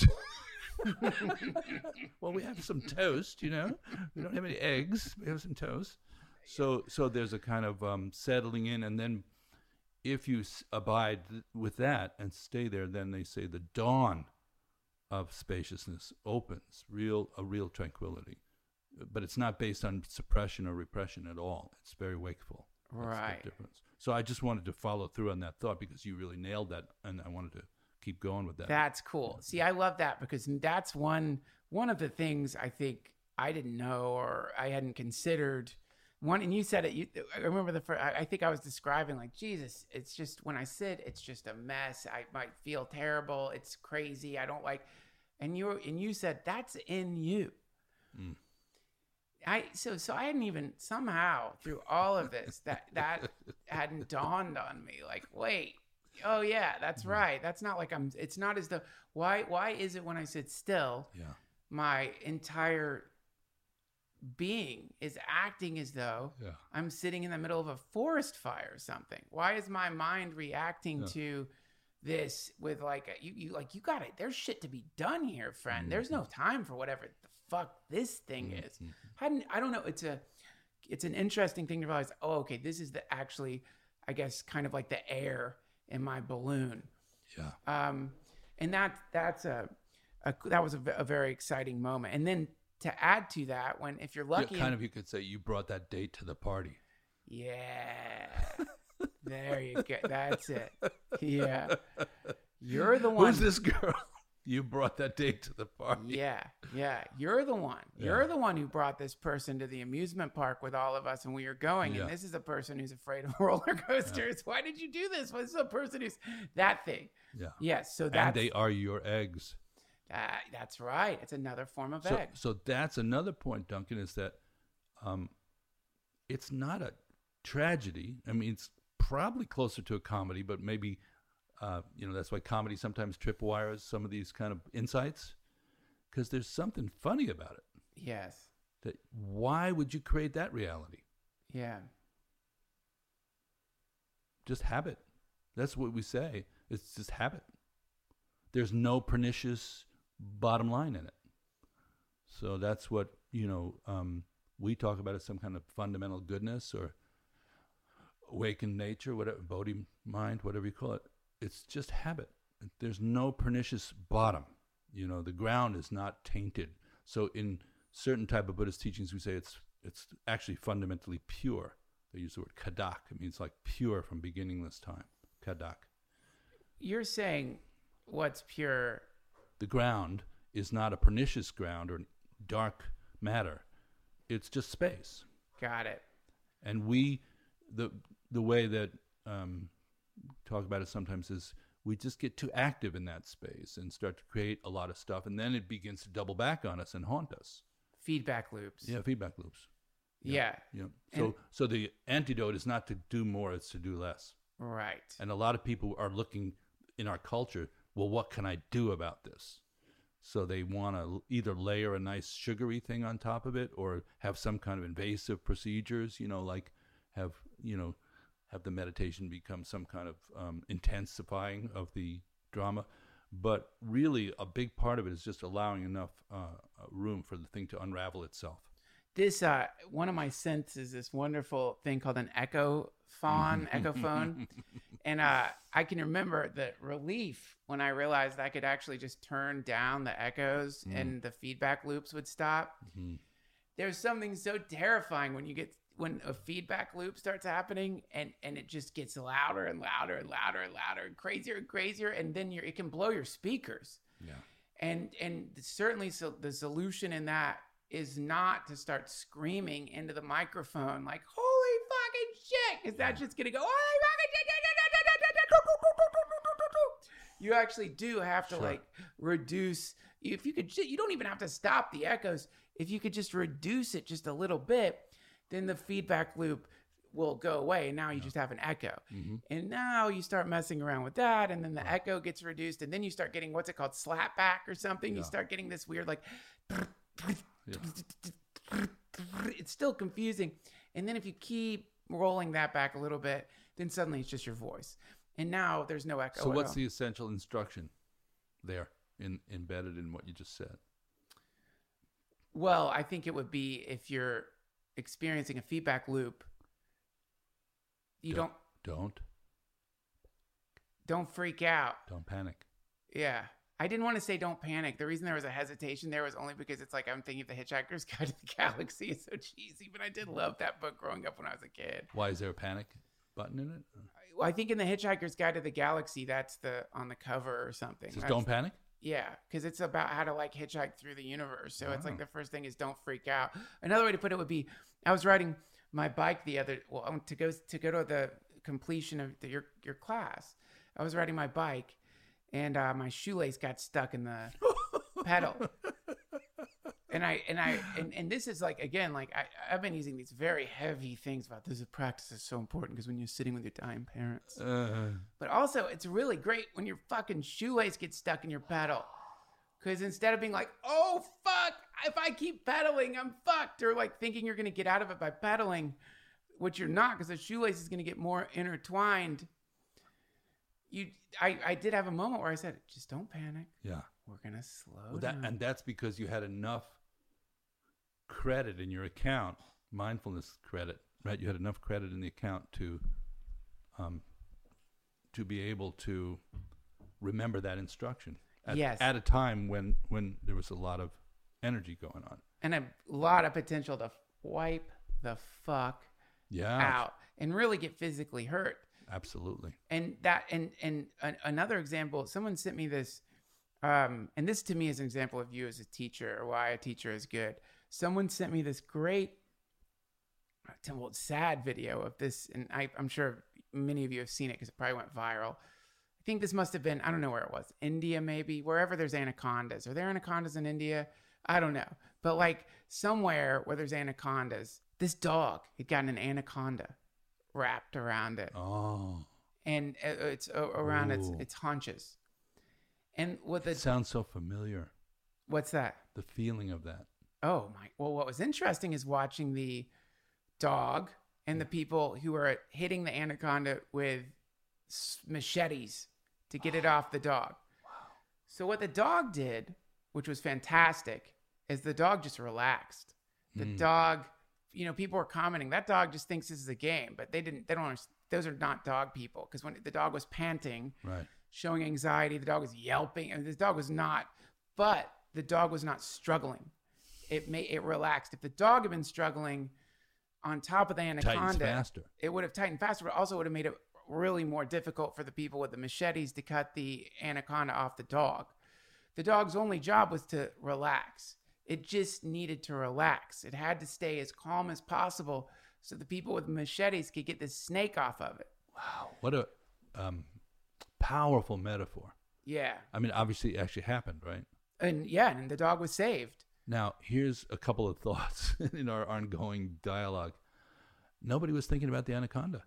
Well, we have some toast, We don't have any eggs. We have some toast. So there's a kind of settling in, and then if you abide with that and stay there, then they say the dawn of spaciousness opens, a real tranquility. But it's not based on suppression or repression at all. It's very wakeful. That's right. the difference. So I just wanted to follow through on that thought, because you really nailed that, and I wanted to keep going with that. That's cool. See, I love that, because that's one of the things I think I didn't know or I hadn't considered. One, and you said it. I remember the first. I think I was describing like, Jesus. It's just when I sit, it's just a mess. I might feel terrible. It's crazy. I don't like. And you said that's in you. Mm. So I hadn't even somehow through all of this that hadn't dawned on me. Like, wait, oh yeah, that's right. That's not like it's not as though why is it when I sit still, my entire being is acting as though I'm sitting in the middle of a forest fire or something? Why is my mind reacting to this with like you got it? There's shit to be done here, friend. Mm-hmm. There's no time for whatever the fuck this thing is. I don't know. It's an interesting thing to realize. Oh, okay. This is actually, I guess, kind of like the air in my balloon. Yeah. And that was a very exciting moment. And then to add to that, if you're lucky, you could say you brought that date to the party. Yeah. There you go. That's it. Yeah. You're the one. Who's this girl? You brought that date to the party. Yeah. You're the one. You're the one who brought this person to the amusement park with all of us, and we were going. Yeah. And this is a person who's afraid of roller coasters. Yeah. Why did you do this? Well, this is a person who's that thing. Yeah. Yes. So and they are your eggs. That's right. It's another form of egg. So that's another point, Duncan, is that it's not a tragedy. I mean, it's probably closer to a comedy, but maybe. That's why comedy sometimes tripwires some of these kind of insights, because there's something funny about it. Yes. That why would you create that reality? Yeah. Just habit. That's what we say. It's just habit. There's no pernicious bottom line in it. So that's what, we talk about as some kind of fundamental goodness or awakened nature, whatever, Bodhi mind, whatever you call it. It's just habit. There's no pernicious bottom. The ground is not tainted. So in certain type of Buddhist teachings, we say it's actually fundamentally pure. They use the word kadak. It means like pure from beginningless time. Kadak. You're saying what's pure? The ground is not a pernicious ground or dark matter. It's just space. Got it. And we, the way that talk about it sometimes is we just get too active in that space and start to create a lot of stuff, and then it begins to double back on us and haunt us. Feedback loops. Yeah, feedback loops. Yeah. So the antidote is not to do more; it's to do less. Right. And a lot of people are looking in our culture. Well, what can I do about this? So they want to either layer a nice sugary thing on top of it, or have some kind of invasive procedures. Like have the meditation become some kind of intensifying of the drama. But really, a big part of it is just allowing enough room for the thing to unravel itself. This one of my synths is this wonderful thing called an echophone, and I can remember the relief when I realized I could actually just turn down the echoes and the feedback loops would stop. Mm-hmm. There's something so terrifying when a feedback loop starts happening and it just gets louder and louder and louder and louder and crazier, and then it can blow your speakers. Yeah. And certainly, so the solution in that is not to start screaming into the microphone like, holy fucking shit, because that's just gonna go, holy fucking shit. You actually do have to like reduce. If you could, you don't even have to stop the echoes. If you could just reduce it just a little bit, then the feedback loop will go away. And now you just have an echo. Mm-hmm. And now you start messing around with that. And then the echo gets reduced. And then you start getting, what's it called? Slapback or something. Yeah. You start getting this weird, like, it's still confusing. And then if you keep rolling that back a little bit, then suddenly it's just your voice. And now there's no echo. So at what's all. the essential instruction there embedded in what you just said? Well, I think it would be if you're experiencing a feedback loop, you don't freak out. Don't panic. Yeah. I didn't want to say don't panic. The reason there was a hesitation there was only because it's like I'm thinking of The Hitchhiker's Guide to the Galaxy. It's so cheesy, but I did love that book growing up when I was a kid. Why is there a panic button in it? I think in The Hitchhiker's Guide to the Galaxy, that's on the cover or something. It says don't panic? Yeah, because it's about how to like hitchhike through the universe. So it's like the first thing is don't freak out. Another way to put it would be, I was riding my bike to go to the completion of your class. I was riding my bike, and my shoelace got stuck in the pedal. And this is like, again, like I've been using these very heavy things about this practice is so important because when you're sitting with your dying parents, but also it's really great when your fucking shoelace gets stuck in your pedal. Because instead of being like, oh fuck, if I keep pedaling, I'm fucked, or like thinking you're going to get out of it by pedaling, which you're not, because the shoelace is going to get more intertwined. I did have a moment where I said, just don't panic. Yeah. We're going to slow down. And that's because you had enough credit in your account, mindfulness credit, right? You had enough credit in the account to be able to remember that instruction at a time when there was a lot of energy going on. And a lot of potential to wipe the fuck out and really get physically hurt. Absolutely. And another example, someone sent me this, and this to me is an example of you as a teacher, or why a teacher is good. Someone sent me this great, sad video of this, and I'm sure many of you have seen it because it probably went viral. I think this must have been, I don't know where it was, India maybe, wherever there's anacondas. Are there anacondas in India? I don't know. But like somewhere where there's anacondas, this dog had gotten an anaconda wrapped around it. Oh. And it's around its haunches. And it sounds so familiar. What's that? The feeling of that. Oh my! Well, what was interesting is watching the dog and the people who are hitting the anaconda with machetes to get it off the dog. Wow! So what the dog did, which was fantastic, is the dog just relaxed. The dog, people were commenting that dog just thinks this is a game, but they don't understand. Those are not dog people, because when the dog was panting, right, showing anxiety, the dog was yelping, and the dog was not struggling. it relaxed. If the dog had been struggling on top of the Tightens anaconda, faster. it would have tightened faster, but also would have made it really more difficult for the people with the machetes to cut the anaconda off the dog. The dog's only job was to relax. It just needed to relax. It had to stay as calm as possible so the people with machetes could get this snake off of it. Wow, what a powerful metaphor. Yeah. I mean, obviously, it actually happened, right? And yeah, and the dog was saved. Now, here's a couple of thoughts in our ongoing dialogue. Nobody was thinking about the anaconda.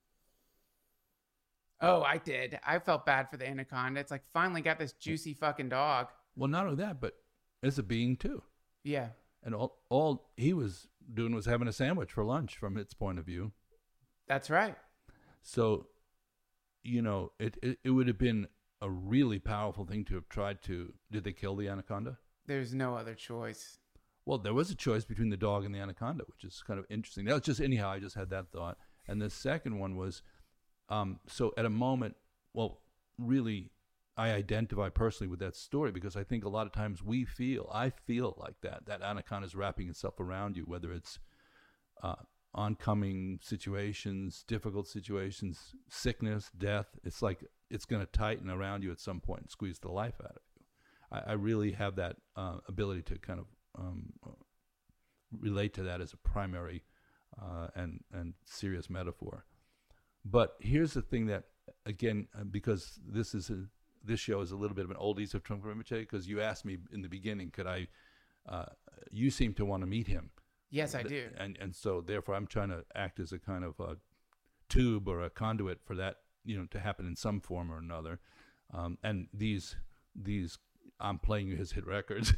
Oh, I did. I felt bad for the anaconda. It's like, finally got this juicy fucking dog. Well, not only that, but as a being too. Yeah. And all he was doing was having a sandwich for lunch from its point of view. That's right. So, you know, it would have been a really powerful thing to have tried to. Did they kill the anaconda? There's no other choice. Well, there was a choice between the dog and the anaconda, which is kind of interesting. That was just, anyhow, I just had that thought. And the second one was, so at a moment, well, really, I identify personally with that story because I think a lot of times I feel like that anaconda is wrapping itself around you, whether it's oncoming situations, difficult situations, sickness, death. It's like it's going to tighten around you at some point and squeeze the life out of you. I really have that ability to kind of relate to that as a primary and serious metaphor. But here's the thing that, again, because this show is a little bit of an oldies of Trump Rinpoche, because you asked me in the beginning, you seem to want to meet him. Yes, I do. And so therefore I'm trying to act as a kind of a tube or a conduit for that, to happen in some form or another. And these I'm playing his hit records,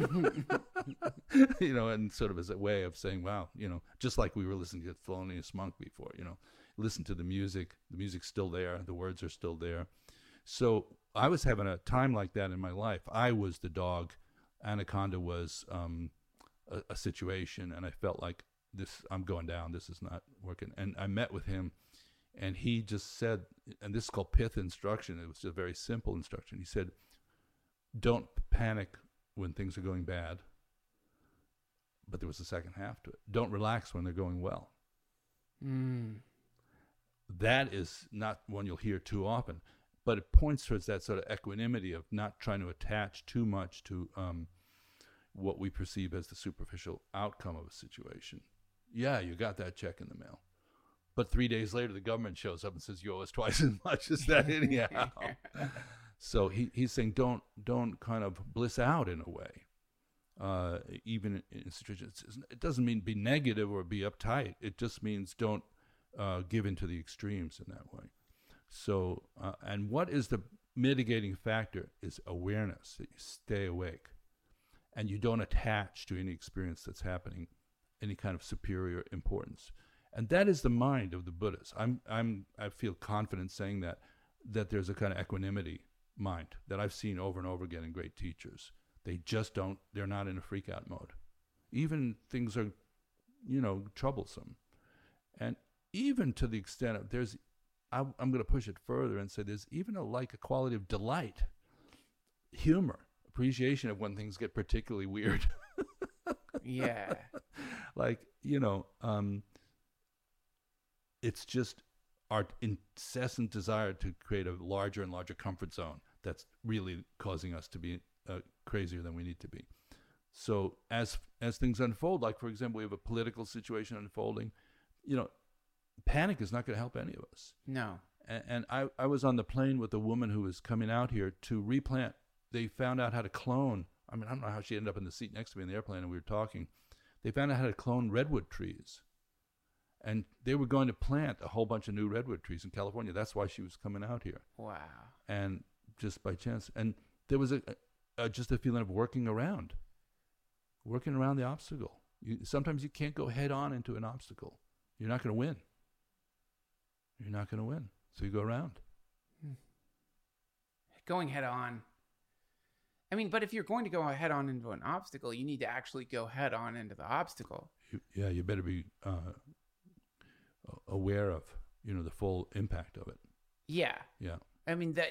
and sort of as a way of saying, wow, just like we were listening to Thelonious Monk before, listen to the music's still there, the words are still there. So I was having a time like that in my life. I was the dog, anaconda was a situation, and I felt like I'm going down, this is not working. And I met with him, and he just said, and this is called pith instruction, it was just a very simple instruction. He said, don't panic when things are going bad, but there was a second half to it. Don't relax when they're going well. That is not one you'll hear too often, but it points towards that sort of equanimity of not trying to attach too much to what we perceive as the superficial outcome of a situation. Yeah, you got that check in the mail, but 3 days later the government shows up and says you owe us twice as much as that anyhow. So he's saying don't kind of bliss out in a way, even in situations. It doesn't mean be negative or be uptight. It just means don't give into the extremes in that way. So, and what is the mitigating factor is awareness, that you stay awake and you don't attach to any experience that's happening any kind of superior importance. And that is the mind of the Buddhas. I feel confident saying that there's a kind of equanimity mind that I've seen over and over again in great teachers. They're not in a freak out mode. Even things are, troublesome. And even to the extent of I'm going to push it further and say there's even a quality of delight, humor, appreciation of when things get particularly weird. Yeah. It's just our incessant desire to create a larger and larger comfort zone that's really causing us to be crazier than we need to be. So as things unfold, like, for example, we have a political situation unfolding, panic is not going to help any of us. No. And I was on the plane with a woman who was coming out here to replant. They found out how to clone. I don't know how she ended up in the seat next to me in the airplane, and we were talking. They found out how to clone redwood trees. And they were going to plant a whole bunch of new redwood trees in California. That's why she was coming out here. Wow. And just by chance. And there was just a feeling of working around the obstacle. Sometimes you can't go head on into an obstacle. You're not going to win. So you go around. Going head on. But if you're going to go head on into an obstacle, you need to actually go head on into the obstacle. You better be aware of, the full impact of it. Yeah. Yeah.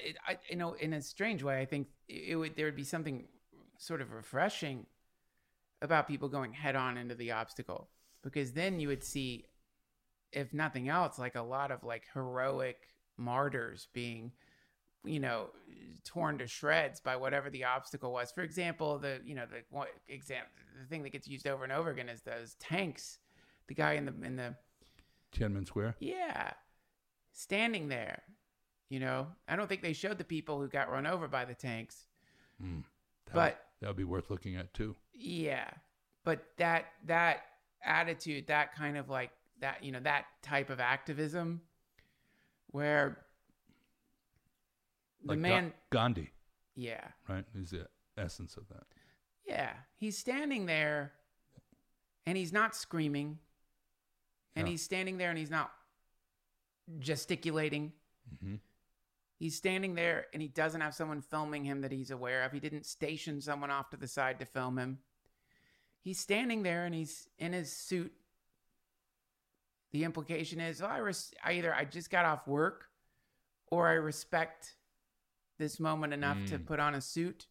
In a strange way, I think there would be something sort of refreshing about people going head on into the obstacle, because then you would see, if nothing else, like a lot of like heroic martyrs being, torn to shreds by whatever the obstacle was. For example, the thing that gets used over and over again is those tanks. The guy in the Tiananmen Square. Yeah, standing there. I don't think they showed the people who got run over by the tanks. That would be worth looking at too. Yeah, but that attitude, that kind of like that, that type of activism, where the like man Gandhi, yeah, right, is the essence of that. Yeah, he's standing there, and he's not screaming, and he's standing there, and he's not gesticulating. Mm-hmm. He's standing there, and he doesn't have someone filming him that he's aware of. He didn't station someone off to the side to film him. He's standing there, and he's in his suit. The implication is, I just got off work, or I respect this moment enough to put on a suit.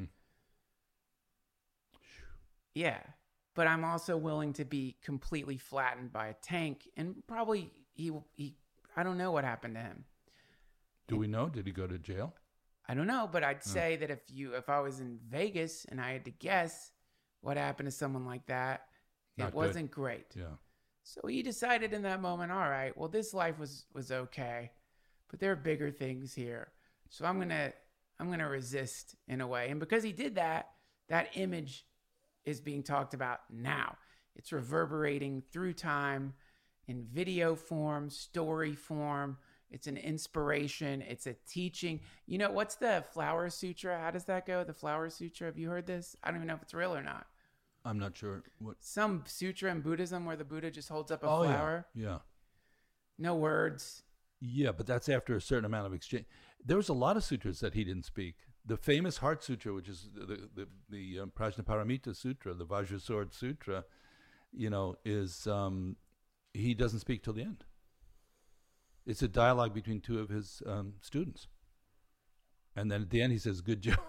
Yeah, but I'm also willing to be completely flattened by a tank, and probably he I don't know what happened to him. Do we know? Did he go to jail? I don't know, but I'd say that if I was in Vegas and I had to guess what happened to someone like that, Not it wasn't great. Yeah. So he decided in that moment, all right, well, this life was okay, but there are bigger things here. So I'm gonna resist in a way. And because he did that, that image is being talked about now. It's reverberating through time in video form, story form. It's an inspiration. It's a teaching. What's the Flower Sutra? How does that go? The Flower Sutra. Have you heard this? I don't even know if it's real or not. I'm not sure. What? Some sutra in Buddhism where the Buddha just holds up a flower. Yeah. No words. Yeah, but that's after a certain amount of exchange. There was a lot of sutras that he didn't speak. The famous Heart Sutra, which is the Prajnaparamita Sutra, the Vajrasword Sutra, is he doesn't speak till the end. It's a dialogue between two of his students. And then at the end he says, good job.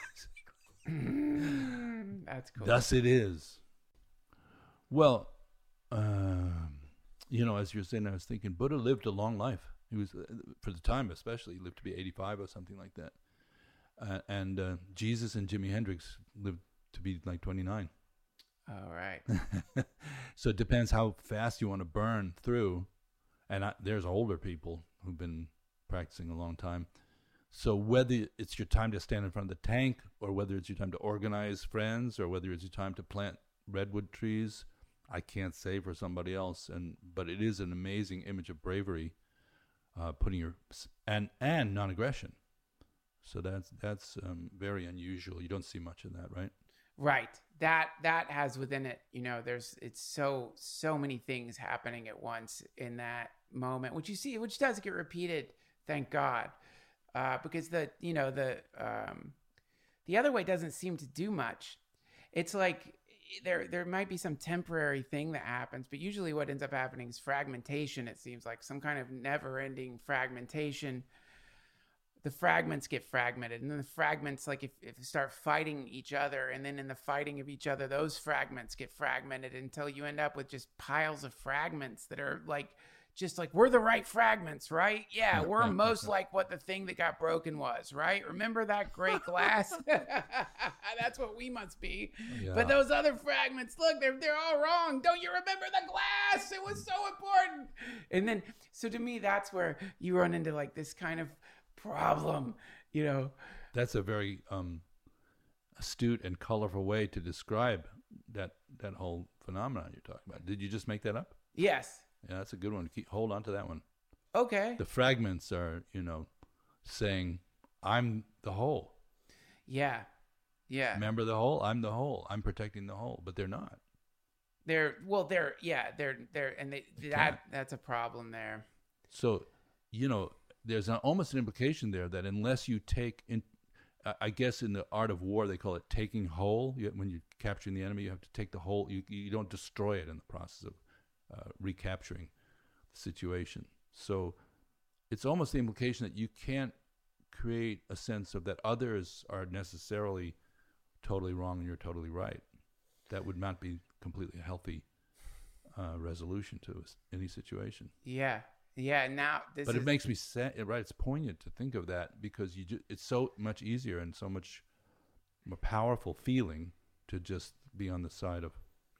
That's cool. Thus it is. Well, as you're saying, I was thinking Buddha lived a long life. He was, for the time especially, he lived to be 85 or something like that. And Jesus and Jimi Hendrix lived to be like 29. All right. So it depends how fast you want to burn through. And there's older people who've been practicing a long time. So whether it's your time to stand in front of the tank, or whether it's your time to organize friends, or whether it's your time to plant redwood trees, I can't say for somebody else. But it is an amazing image of bravery, putting your and non-aggression. So that's very unusual. You don't see much of that, right? Right. That has within it, it's so many things happening at once in that moment, which does get repeated, thank God. Because the other way doesn't seem to do much. It's like there might be some temporary thing that happens, but usually what ends up happening is fragmentation. It seems like some kind of never-ending fragmentation. The fragments get fragmented, and then the fragments, like if you start fighting each other, and then in the fighting of each other, those fragments get fragmented until you end up with just piles of fragments that are like, just like, we're the right fragments, right? Yeah, we're most like what the thing that got broken was, right? Remember that great glass? That's what we must be. Yeah. But those other fragments, look, they're all wrong. Don't you remember the glass? It was so important. And then, so to me, that's where you run into like this kind of problem, That's a very astute and colorful way to describe that whole phenomenon you're talking about. Did you just make that up? Yes. Yeah, that's a good one. Hold on to that one. Okay. The fragments are, saying, I'm the whole. Yeah. Remember the whole? I'm the whole. I'm protecting the whole, but they're not. That's a problem there. So, there's almost an implication there that unless you take in, I guess in the art of war they call it taking whole. When you're capturing the enemy, you have to take the whole. You don't destroy it in the process of recapturing the situation. So it's almost the implication that you can't create a sense of that others are necessarily totally wrong and you're totally right. that would not be completely healthy resolution to any situation. Yeah. Now this But is it makes me sad, right? It's poignant to think of that because it's so much easier and so much more powerful feeling to just be on the side of,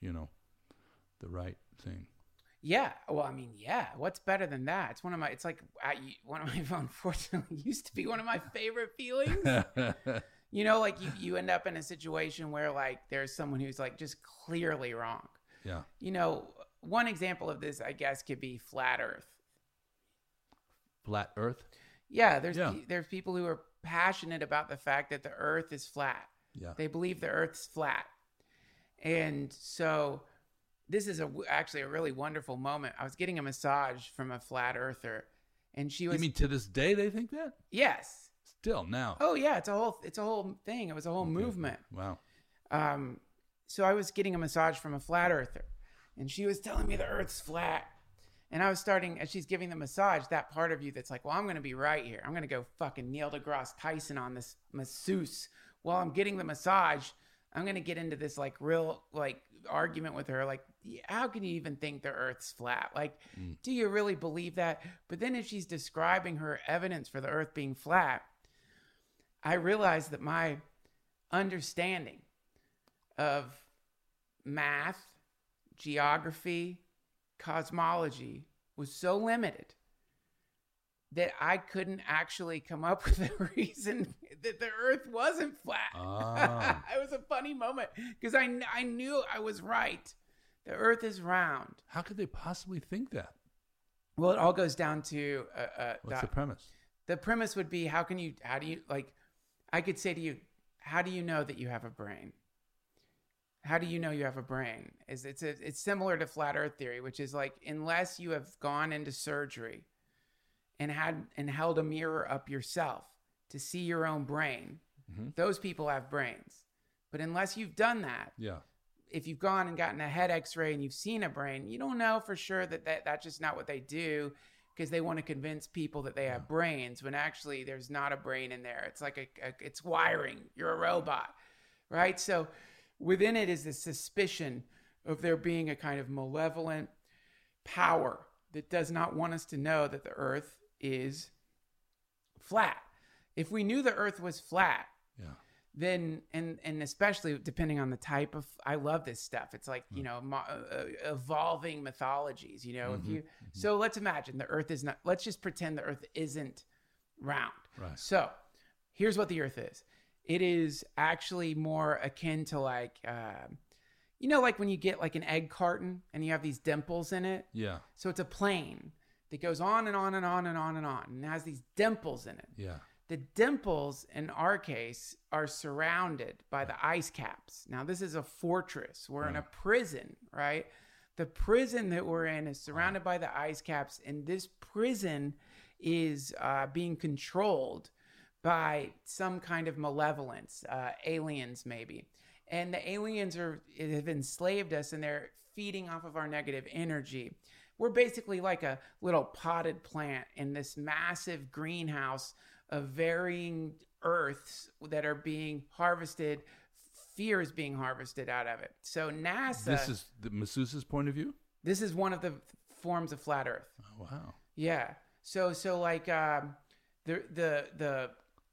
the right thing. Yeah. Well, I mean, yeah. What's better than that? It's one of my. Unfortunately, used to be one of my favorite feelings. Like you end up in a situation where like there's someone who's like just clearly wrong. Yeah. One example of this, I guess, could be flat Earth. Flat Earth. Yeah. There's people who are passionate about the fact that the Earth is flat. Yeah. They believe the Earth's flat, and so. This is actually a really wonderful moment. I was getting a massage from a flat earther, and she was. You mean to this day they think that? Yes. Still now. Oh yeah, it's a whole thing. It was a whole movement. Wow. So I was getting a massage from a flat earther, and she was telling me the Earth's flat, and I was starting as she's giving the massage. That part of you that's like, well, I'm going to be right here. I'm going to go fucking Neil deGrasse Tyson on this masseuse while I'm getting the massage. I'm going to get into this like real like argument with her. Like, how can you even think the Earth's flat? Like, do you really believe that? But then as she's describing her evidence for the Earth being flat, I realized that my understanding of math, geography, cosmology was so limited that I couldn't actually come up with a reason that the Earth wasn't flat. It was a funny moment because I knew I was right. The Earth is round. How could they possibly think that? Well, it all goes down to What's the premise? The premise would be how do you like? I could say to you, how do you know that you have a brain? How do you know you have a brain? It's similar to flat Earth theory, which is like unless you have gone into surgery and held a mirror up yourself to see your own brain, those people have brains. But unless you've done that, if you've gone and gotten a head x-ray and you've seen a brain, you don't know for sure that's just not what they do because they want to convince people that they have brains when actually there's not a brain in there. It's like it's wiring. You're a robot, right? So within it is this suspicion of there being a kind of malevolent power that does not want us to know that the Earth is flat. If we knew the Earth was flat, then and especially depending on the type of, I love this stuff. It's like evolving mythologies. If you so let's imagine the Earth is not. Let's just pretend the Earth isn't round. Right. So here's what the Earth is. It is actually more akin to like. Like when you get like an egg carton and you have these dimples in it. Yeah. So it's a plane that goes on and on and on and on and on and has these dimples in it. Yeah. The dimples in our case are surrounded by the ice caps. Now this is a fortress. We're in a prison, right? The prison that we're in is surrounded by the ice caps, and this prison is being controlled by some kind of malevolence, aliens maybe. And the aliens have enslaved us, and they're feeding off of our negative energy. We're basically like a little potted plant in this massive greenhouse of varying earths that are being harvested. Fear is being harvested out of it. So NASA... This is the masseuse's point of view? This is one of the forms of flat Earth. Oh, wow. Yeah. So like the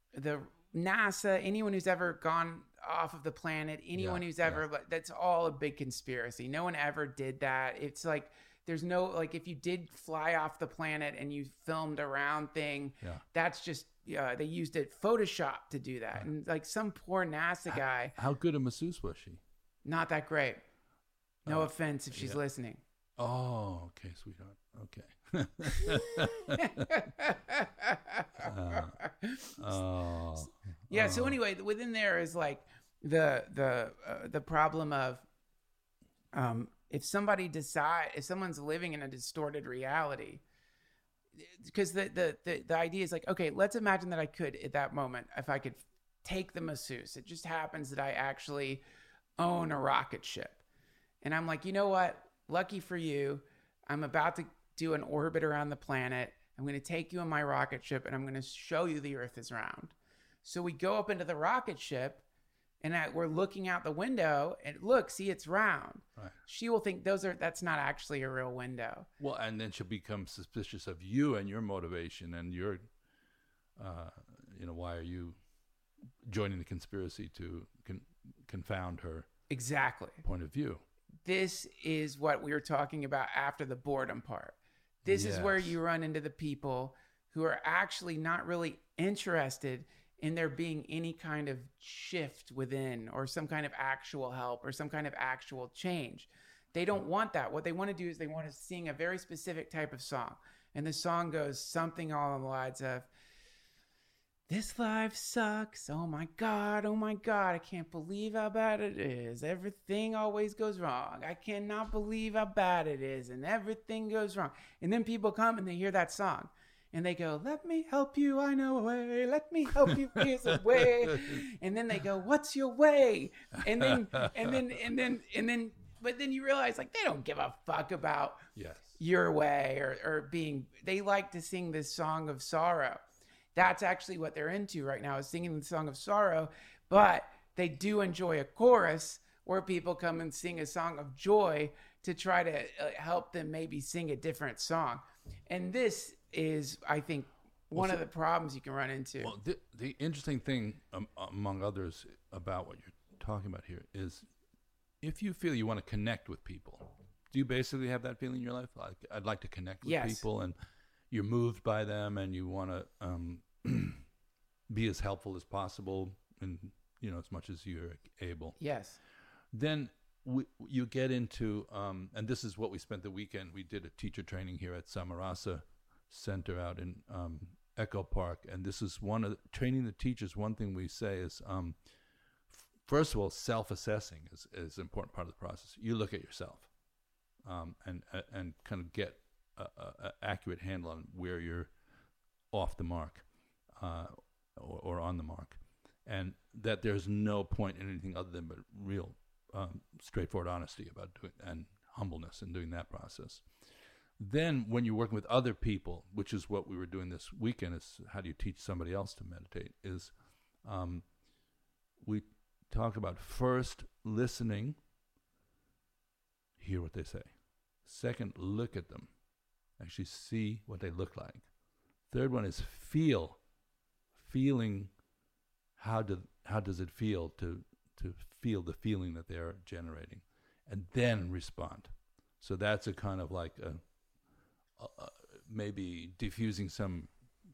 NASA, anyone who's ever gone off of the planet, anyone who's ever, that's all a big conspiracy. No one ever did that. It's like, there's no, like, if you did fly off the planet and you filmed a round thing, that's just, they used it Photoshop to do that. And like some poor NASA guy. How good a masseuse was she? Not that great. No offense if she's listening. Oh, okay, sweetheart. Okay. So anyway, within there is like the problem of if someone's living in a distorted reality, because the idea is like, okay, let's imagine that I could at that moment, if I could take the masseuse, it just happens that I actually own a rocket ship, and I'm like, you know what? Lucky for you, I'm about to do an orbit around the planet. I'm going to take you on my rocket ship and I'm going to show you the Earth is round. So we go up into the rocket ship and we're looking out the window and look, see, it's round. Right. She will think that's not actually a real window. Well, and then she'll become suspicious of you and your motivation and your, why are you joining the conspiracy to confound her Exactly. point of view? This is what we were talking about after the boredom part. This is where Yes. you run into the people who are actually not really interested in there being any kind of shift within or some kind of actual help or some kind of actual change. They don't want that. What they want to do is they want to sing a very specific type of song. And the song goes something along the lines of, this life sucks. Oh my God. I can't believe how bad it is. Everything always goes wrong. I cannot believe how bad it is. And everything goes wrong. And then people come and they hear that song and they go, let me help you. I know a way. Let me help you. Here's a way. And then they go, what's your way? And then, but then you realize like, they don't give a fuck about Yes. your way or being, they like to sing this song of sorrow. That's actually what they're into right now, is singing the song of sorrow. But they do enjoy a chorus where people come and sing a song of joy to try to help them maybe sing a different song. And this is, I think, one of the problems you can run into. Well, the interesting thing, among others, about what you're talking about here is if you feel you want to connect with people, do you basically have that feeling in your life? Like, I'd like to connect with Yes. people, and you're moved by them, and you want to be as helpful as possible, and as much as you're able. Yes. Then you get into, and this is what we spent the weekend. We did a teacher training here at Samarasa Center out in Echo Park, and this is one of the, training the teachers. One thing we say is, first of all, self-assessing is an important part of the process. You look at yourself, and kind of get a accurate handle on where you're off the mark, or on the mark, and that there's no point in anything other than but real straightforward honesty about doing, and humbleness in doing that process. Then when you're working with other people, which is what we were doing this weekend, is how do you teach somebody else to meditate, is we talk about first listening, hear what they say. Second, look at them, actually see what they look like. Third one is feeling how does it feel to feel the feeling that they're generating, and then respond. So that's a kind of like a maybe diffusing some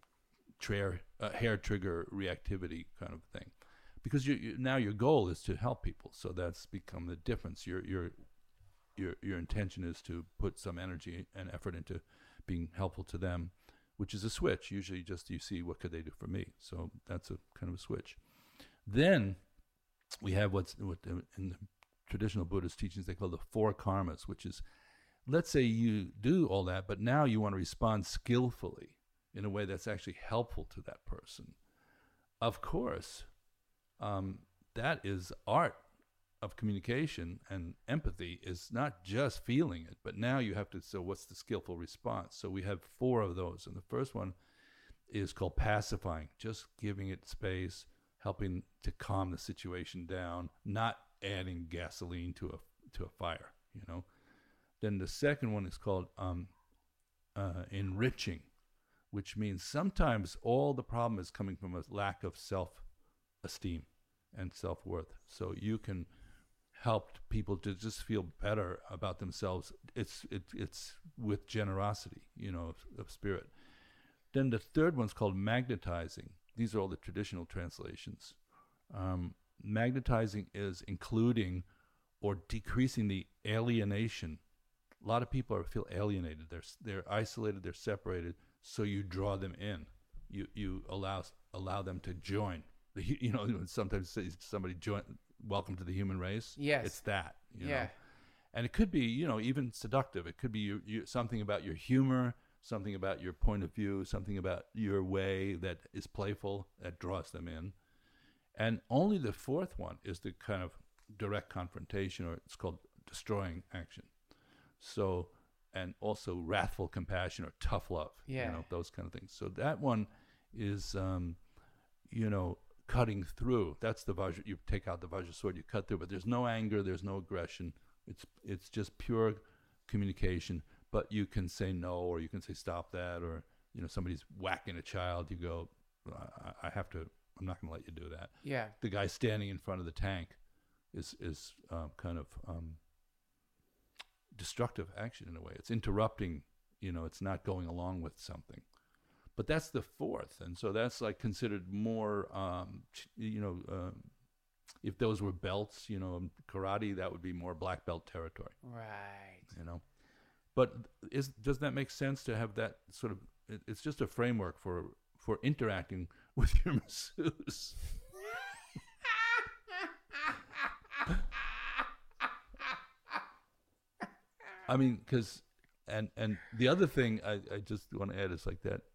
hair trigger reactivity kind of thing, because now your goal is to help people. So that's become the difference. Your intention is to put some energy and effort into being helpful to them, which is a switch. Usually just you see what could they do for me. So that's a kind of a switch. Then we have what in the traditional Buddhist teachings they call the four karmas, which is, let's say you do all that, but now you want to respond skillfully in a way that's actually helpful to that person. Of course, that is art of communication, and empathy is not just feeling it, but now you have to, so what's the skillful response? So we have four of those, and the first one is called pacifying, just giving it space, helping to calm the situation down, not adding gasoline to a fire, Then the second one is called enriching, which means sometimes all the problem is coming from a lack of self-esteem and self-worth. So you can help people to just feel better about themselves. It's with generosity, of spirit. Then the third one's called magnetizing. These are all the traditional translations. Magnetizing is including or decreasing the alienation. A lot of people feel alienated. They're isolated. They're separated. So you draw them in. You allow them to join. Sometimes somebody join. Welcome to the human race. Yes, it's that. Yeah. And it could be even seductive. It could be something about your humor, something about your point of view, something about your way that is playful that draws them in. And only the fourth one is the kind of direct confrontation, or it's called destroying action. So, and also wrathful compassion or tough love, Yeah. Those kind of things. So that one is, cutting through. That's the Vajra. You take out the Vajra sword, you cut through, but there's no anger, there's no aggression. It's just pure communication. But you can say no, or you can say stop that, or somebody's whacking a child. You go, I'm not going to let you do that. Yeah. The guy standing in front of the tank is kind of destructive action in a way. It's interrupting. It's not going along with something. But that's the fourth, and so that's like considered more. If those were belts, karate, that would be more black belt territory. Right. But does that make sense to have that sort of? It's just a framework for interacting with your masseuse. I mean, because and the other thing I just want to add is like that.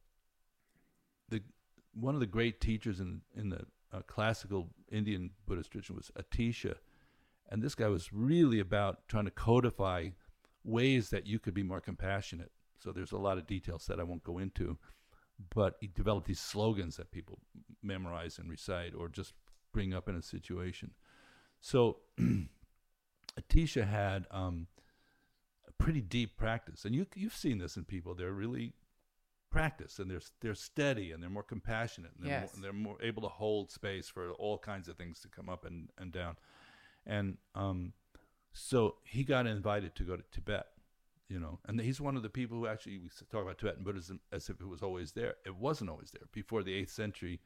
One of the great teachers in the classical Indian Buddhist tradition was Atisha, and this guy was really about trying to codify ways that you could be more compassionate. So there's a lot of details that I won't go into, but he developed these slogans that people memorize and recite or just bring up in a situation. So Atisha had a pretty deep practice, and you've seen this in people. They're really practice, and they're steady, and they're more compassionate, and they're more able to hold space for all kinds of things to come up and down. And so he got invited to go to Tibet, and he's one of the people who actually, we talk about Tibetan Buddhism as if it was always there. It wasn't always there. Before the 8th century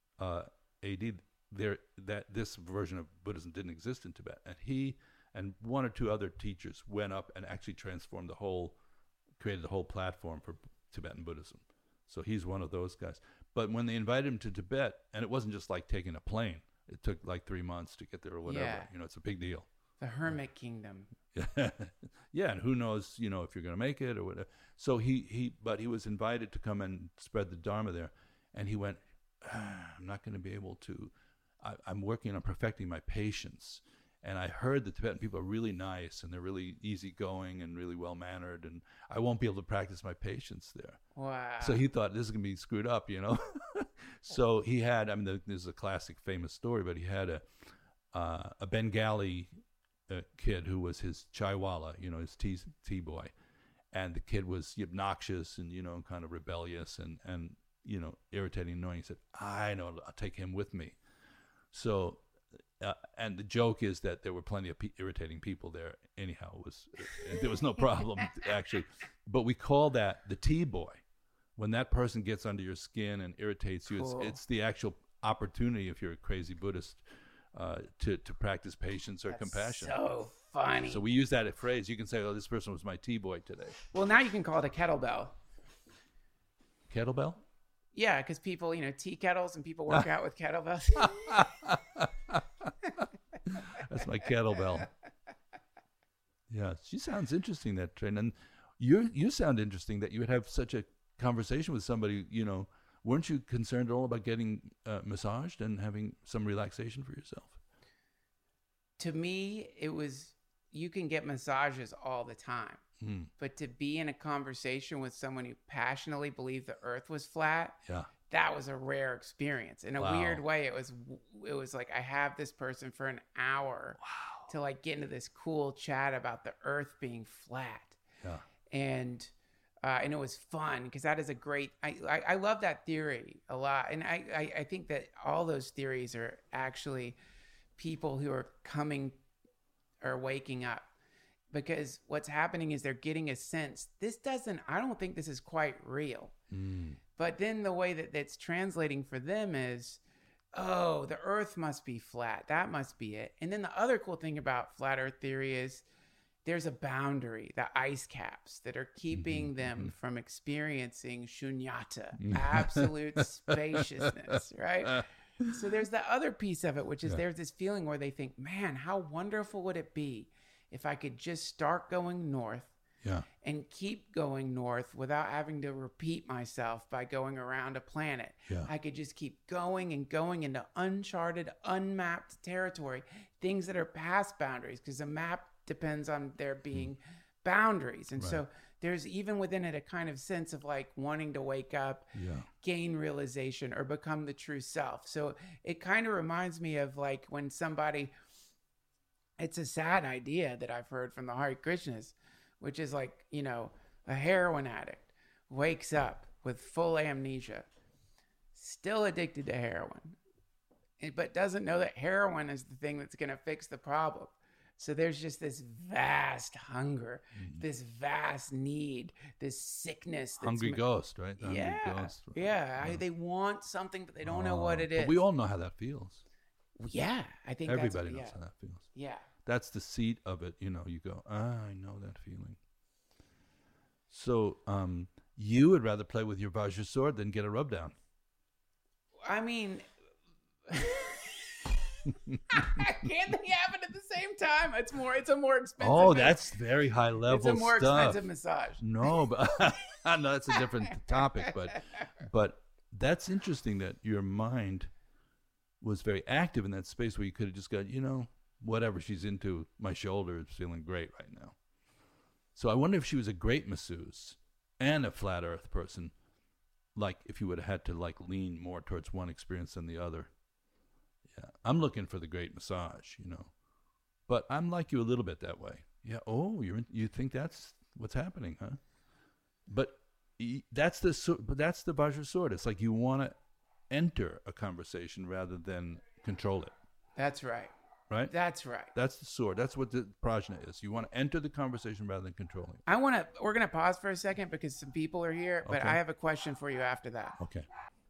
AD, this version of Buddhism didn't exist in Tibet. And he and one or two other teachers went up and actually created the whole platform for Tibetan Buddhism. So he's one of those guys. But when they invited him to Tibet, and it wasn't just like taking a plane, it took like 3 months to get there or whatever. Yeah. It's a big deal. The hermit kingdom. Yeah, and who knows, if you're going to make it or whatever. So he was invited to come and spread the Dharma there, and he went, I'm not going to be able to. I'm working on perfecting my patience, and I heard the Tibetan people are really nice and they're really easygoing and really well mannered, and I won't be able to practice my patience there. Wow. So he thought this is going to be screwed up, So he had, this is a classic famous story, but he had a Bengali kid who was his chaiwala, his tea boy. And the kid was obnoxious and, kind of rebellious and irritating, annoying. He said, I know, I'll take him with me. So, and the joke is that there were plenty of irritating people there. Anyhow, there was no problem, actually. But we call that the tea boy. When that person gets under your skin and irritates you, Cool. it's the actual opportunity, if you're a crazy Buddhist, to practice patience or compassion. So funny. So we use that phrase. You can say, "Oh, this person was my tea boy today." Well, now you can call it a kettlebell. Kettlebell? Yeah, because people, tea kettles and people work out with kettlebells. That's my kettlebell. Yeah, she sounds interesting, that train. And you sound interesting that you would have such a conversation with somebody, Weren't you concerned at all about getting massaged and having some relaxation for yourself? To me, it was, you can get massages all the time. But to be in a conversation with someone who passionately believed the earth was flat, that was a rare experience. In a weird way, it was like I have this person for an hour to like get into this cool chat about the earth being flat. And it was fun because that is a great, I love that theory a lot. And I think that all those theories are actually people who are waking up. Because what's happening is they're getting a sense, I don't think this is quite real. But then the way that that's translating for them is, oh, the earth must be flat. That must be it. And then the other cool thing about flat earth theory is there's a boundary, the ice caps that are keeping them from experiencing shunyata, absolute spaciousness, right? So there's the other piece of it, which is there's this feeling where they think, man, how wonderful would it be if I could just start going north and keep going north without having to repeat myself by going around a planet. I could just keep going and going into uncharted, unmapped territory, things that are past boundaries, because a map depends on there being boundaries. And so there's even within it a kind of sense of like wanting to wake up, gain realization, or become the true self. So it kind of reminds me of like when somebody, it's a sad idea that I've heard from the Hare Krishnas, which is like, you know, a heroin addict wakes up with full amnesia, still addicted to heroin, but doesn't know that heroin is the thing that's going to fix the problem. So there's just this vast hunger, this vast need, this sickness. That's Hungry ghost, right? The yeah, hungry ghost, right? yeah. They want something, but they don't know what it is. But we all know how that feels. Yeah, I think Everybody that's, knows how that feels. Yeah. That's the seat of it. You know, you go, I know that feeling. So you would rather play with your Vajra sword than get a rub down. I mean, can't they happen at the same time? It's a more expensive. Oh, that's very high level It's a more stuff. expensive massage. No, but no, that's a different topic. But that's interesting that your mind was very active in that space where you could have just got, you know, whatever she's into, my shoulder is feeling great right now. So I wonder if she was a great masseuse and a flat earth person, like if you would have had to like lean more towards one experience than the other. Yeah, I'm looking for the great massage, you know, but I'm like you a little bit that way. Yeah. Oh, you think that's what's happening, huh? But that's the Vajra sword. It's like you want to enter a conversation rather than control it. That's right. Right? That's right. That's the sword. That's what the prajna is. You want to enter the conversation rather than controlling it. We're going to pause for a second because some people are here, but Okay. I have a question for you after that. Okay.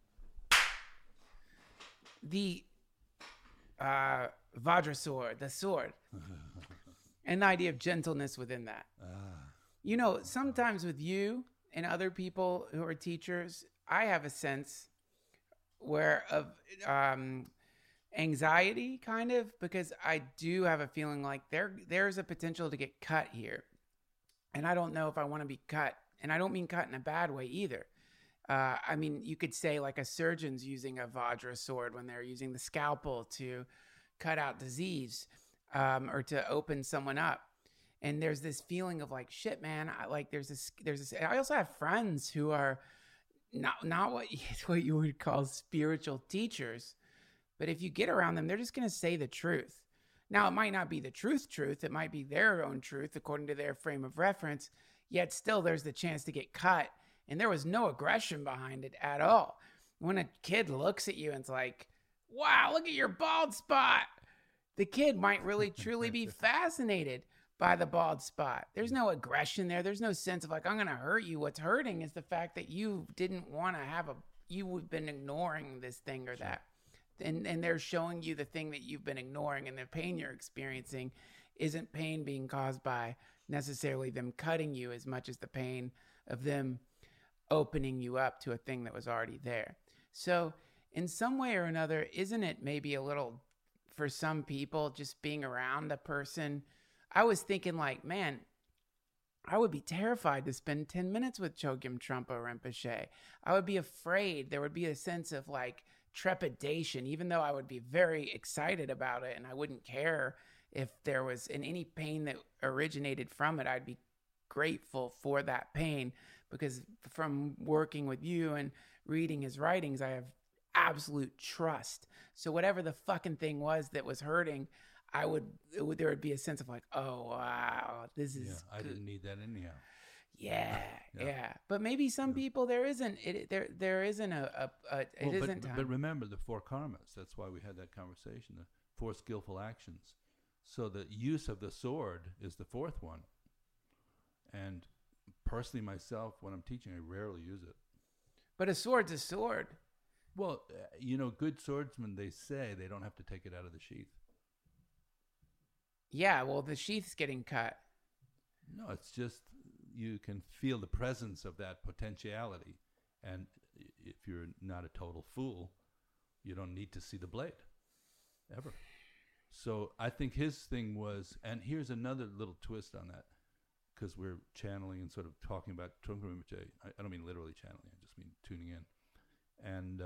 The Vajra sword, the sword, and the idea of gentleness within that. You know, sometimes with you and other people who are teachers, I have a sense of anxiety, kind of, because I do have a feeling like there's a potential to get cut here, and I don't know if I want to be cut, and I don't mean cut in a bad way either. I mean, you could say like a surgeon's using a Vajra sword when they're using the scalpel to cut out disease, or to open someone up. And there's this feeling of like, shit, man. There's this. I also have friends who are not what you would call spiritual teachers, but if you get around them, they're just going to say the truth. Now, it might not be the truth. It might be their own truth according to their frame of reference. Yet still, there's the chance to get cut. And there was no aggression behind it at all. When a kid looks at you and it's like, wow, look at your bald spot. The kid might really, truly be fascinated by the bald spot. There's no aggression there. There's no sense of like, I'm going to hurt you. What's hurting is the fact that you didn't want to you've been ignoring this thing or that. And they're showing you the thing that you've been ignoring, and the pain you're experiencing isn't pain being caused by necessarily them cutting you as much as the pain of them opening you up to a thing that was already there. So in some way or another, isn't it maybe a little, for some people, just being around a person? I was thinking like, man, I would be terrified to spend 10 minutes with Chogyam Trungpa Rinpoche. I would be afraid. There would be a sense of like trepidation, even though I would be very excited about it and I wouldn't care if there was any pain that originated from it. I'd be grateful for that pain, because from working with you and reading his writings, I have absolute trust. So whatever the fucking thing was that was hurting, there would be a sense of like, oh wow, this is. Yeah, I didn't need that anyhow. Yeah. But maybe some people there isn't time. But remember the 4 karmas. That's why we had that conversation. The 4 skillful actions. So the use of the sword is the 4th one. And personally, myself, when I'm teaching, I rarely use it. But a sword's a sword. Well, good swordsmen, they say they don't have to take it out of the sheath. Yeah, well, the sheath's getting cut. No, it's just you can feel the presence of that potentiality. And if you're not a total fool, you don't need to see the blade, ever. So I think his thing was, and here's another little twist on that, because we're channeling and sort of talking about Trungpa Rinpoche. I don't mean literally channeling, I just mean tuning in. And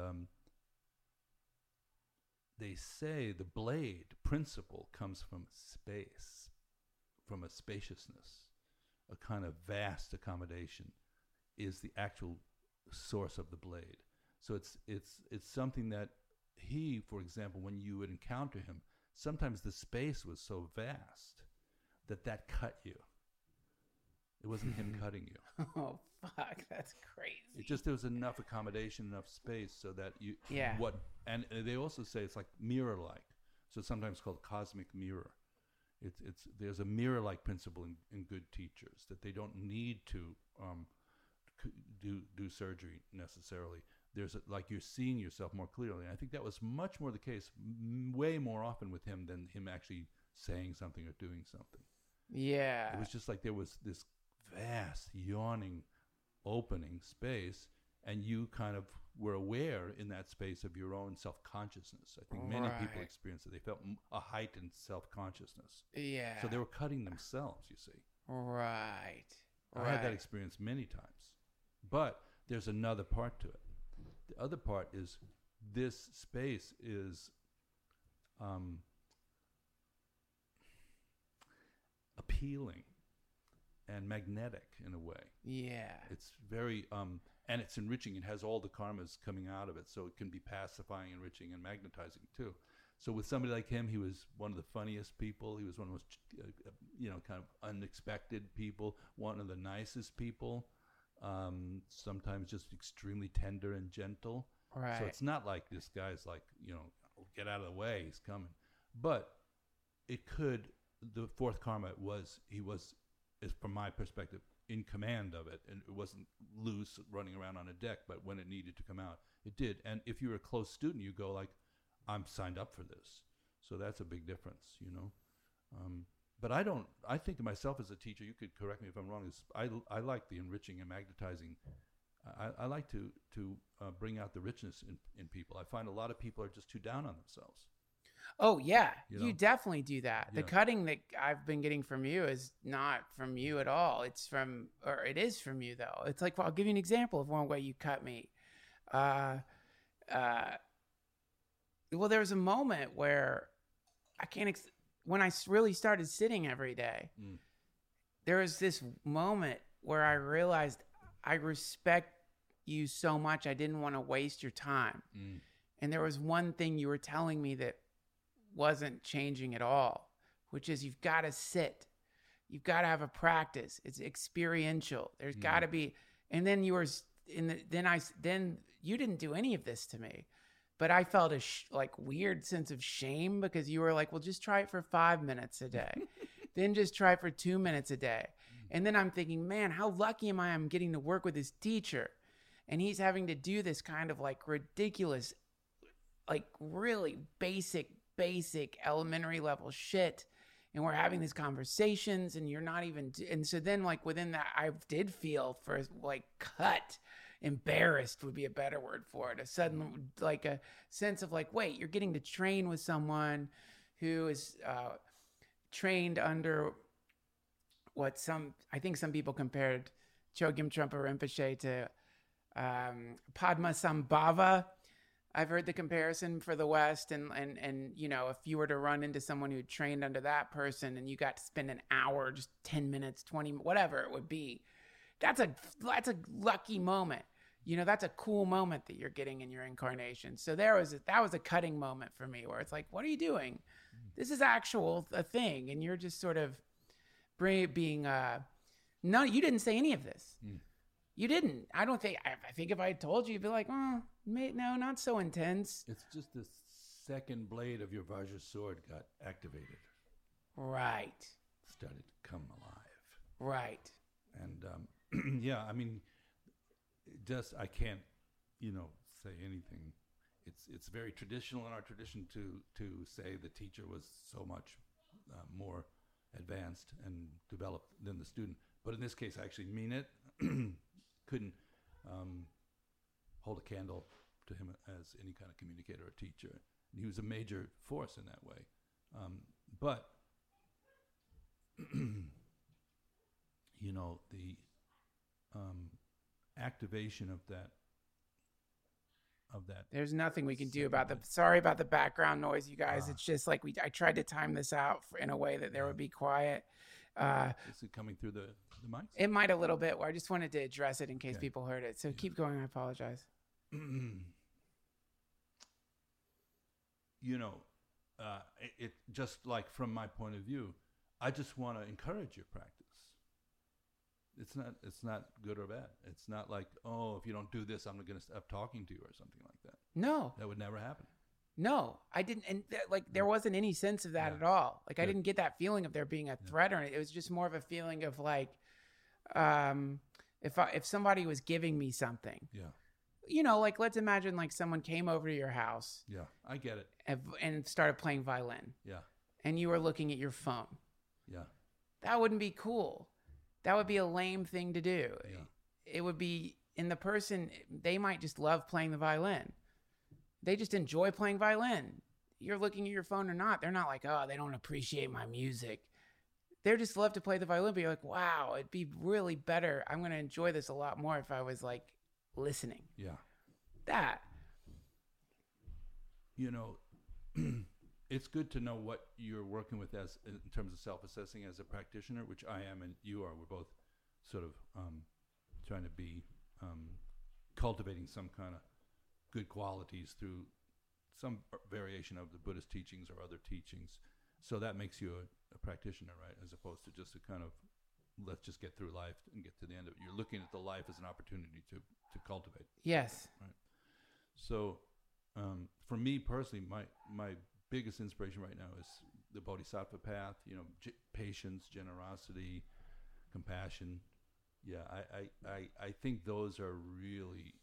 they say the blade principle comes from space, from a spaciousness. a kind of vast accommodation, is the actual source of the blade. So it's something that he, for example, when you would encounter him, sometimes the space was so vast that cut you. It wasn't him cutting you. Oh, fuck. That's crazy. It just, there was enough accommodation, enough space so that you, Yeah. And they also say it's like mirror-like. So it's sometimes called cosmic mirror. There's a mirror-like principle in good teachers, that they don't need to do surgery necessarily. There's like you're seeing yourself more clearly. And I think that was much more the case, way more often with him than him actually saying something or doing something. Yeah. It was just like there was this vast, yawning, opening space, and you kind of were aware in that space of your own self-consciousness. I think many people Right. experienced it. They felt a heightened self-consciousness. Yeah. So they were cutting themselves, you see. Right. I had that experience many times. But there's another part to it. The other part is this space is appealing and magnetic in a way. Yeah. It's very, and it's enriching. It has all the karmas coming out of it, so it can be pacifying, enriching, and magnetizing too. So with somebody like him, he was one of the funniest people. He was one of the most, kind of unexpected people, one of the nicest people, sometimes just extremely tender and gentle. Right. So it's not like this guy's like, get out of the way, he's coming. But it could, the fourth karma is from my perspective, in command of it, and it wasn't loose running around on a deck, but when it needed to come out, it did. And if you're a close student, you go like, I'm signed up for this. So that's a big difference, But I think of myself as a teacher, you could correct me if I'm wrong, I like the enriching and magnetizing. I like to bring out the richness in people. I find a lot of people are just too down on themselves. Oh, yeah. You You know? definitely do that. The Yeah. cutting that I've been getting from you is not from you at all. It is from you, though. It's like, well, I'll give you an example of one way you cut me. Well, there was a moment where when I really started sitting every day, there was this moment where I realized I respect you so much. I didn't want to waste your time. And there was one thing you were telling me that wasn't changing at all, which is you've got to sit. You've got to have a practice. It's experiential. There's got to be. And then you were then you didn't do any of this to me, but I felt a weird sense of shame because you were like, well, just try it for 5 minutes a day, then just try it for 2 minutes a day. And then I'm thinking, man, how lucky am I? I'm getting to work with this teacher, and he's having to do this kind of like ridiculous, like really basic elementary level shit. And we're having these conversations, and you're not even, and so then like within that, I did feel for like embarrassed would be a better word for it. A sudden, like a sense of like, wait, you're getting to train with someone who is trained under I think some people compared Chogyam Trungpa Rinpoche to Padmasambhava. I've heard the comparison for the West, and if you were to run into someone who trained under that person and you got to spend an hour, just 10 minutes, 20, whatever it would be, that's a lucky moment. That's a cool moment that you're getting in your incarnation. So that was a cutting moment for me where it's like, what are you doing? This is a thing, and you're just sort of being no, you didn't say any of this. You didn't. I think if I had told you, you'd be like, no, not so intense. It's just the second blade of your Vajra sword got activated. Right. Started to come alive. Right. And yeah, I mean, I can't, say anything. It's very traditional in our tradition to say the teacher was so much more advanced and developed than the student. But in this case, I actually mean it. Couldn't hold a candle to him as any kind of communicator or teacher. And he was a major force in that way. But, the activation of that. There's nothing we can do about sorry about the background noise, you guys. It's just like I tried to time this out in a way that there would be quiet. Is it coming through the mics? It might a little bit. Where I just wanted to address it in case Okay. people heard it. So keep going. I apologize. You know, it just like from my point of view, I just want to encourage your practice. It's not good or bad. It's not like, oh, if you don't do this, I'm going to stop talking to you or something like that. No, That would never happen. no, I didn't. And there wasn't any sense of that Yeah. at all. Like I Good. didn't get that feeling of there being a threat or anything. It was just more of a feeling of like, if somebody was giving me something, Yeah. you know, like let's imagine like someone came over to your house Yeah. I get it. and started playing violin, Yeah. and you were looking at your phone. Yeah. That wouldn't be cool. That would be a lame thing to do. Yeah. It would be, and the person, they might just love playing the violin. They just enjoy playing violin. You're looking at your phone or not. They're not like, oh, they don't appreciate my music. They just love to play the violin, but you're like, wow, it'd be really better. I'm going to enjoy this a lot more if I was like listening. Yeah. That. You know, it's good to know what you're working with as in terms of self-assessing as a practitioner, which I am and you are. We're both sort of trying to be cultivating some kind of good qualities through some variation of the Buddhist teachings or other teachings. So that makes you a practitioner, right? As opposed to just a kind of, let's just get through life and get to the end of it. You're looking at the life as an opportunity to cultivate. Yes. So for me personally, my biggest inspiration right now is the Bodhisattva path, you know, patience, generosity, compassion. Yeah, I think those are really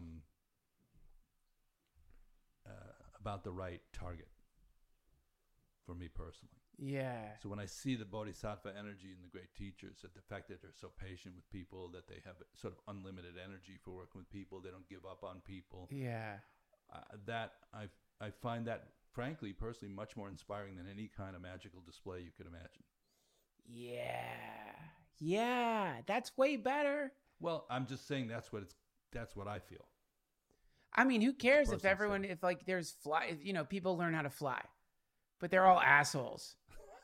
about the right target for me personally. Yeah. So when I see the Bodhisattva energy in the great teachers, that the fact that they're so patient with people, that they have sort of unlimited energy for working with people, they don't give up on people, Yeah. that I find that, frankly, personally, much more inspiring than any kind of magical display you could imagine. Yeah. Yeah. That's way better. Well, I'm just saying that's what I feel. I mean, who cares if Personal everyone, thing. if like there's fly, you know, people learn how to fly, but they're all assholes.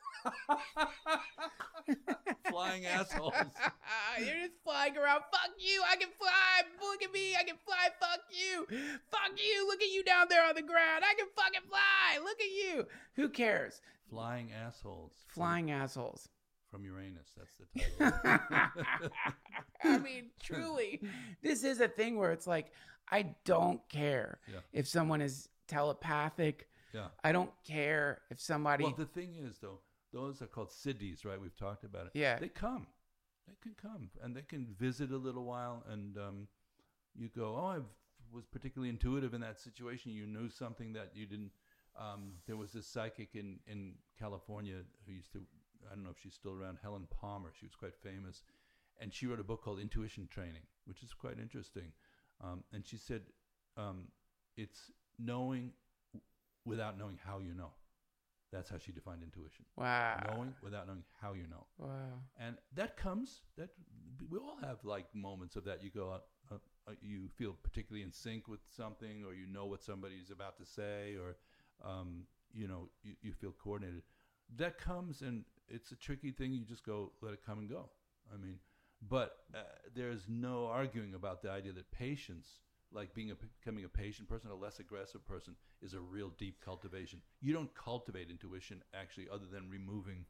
Flying assholes. You're just flying around. Fuck you. I can fly. Look at me. I can fly. Fuck you. Fuck you. Look at you down there on the ground. I can fucking fly. Look at you. Who cares? Flying assholes. Flying assholes. From Uranus. That's the title. I mean, truly, this is a thing where it's like, I don't care Yeah. if someone is telepathic. Yeah. I don't care if somebody. Well, the thing is, though, those are called siddhis, right? We've talked about it. Yeah. They come. They can come. And they can visit a little while. And you go, oh, I was particularly intuitive in that situation. You knew something that you didn't. There was this psychic in California who used to, I don't know if she's still around, Helen Palmer. She was quite famous. And she wrote a book called Intuition Training, which is quite interesting. And she said, it's knowing without knowing how you know. That's how she defined intuition. Wow. Knowing without knowing how you know. Wow. And that comes, that we all have like moments of that. You go, you feel particularly in sync with something, or you know what somebody's about to say, or, you know, you feel coordinated. That comes, and it's a tricky thing. You just go, let it come and go. I mean, but there's no arguing about the idea that patience, like becoming a patient person, a less aggressive person, is a real deep cultivation. You don't cultivate intuition actually, other than removing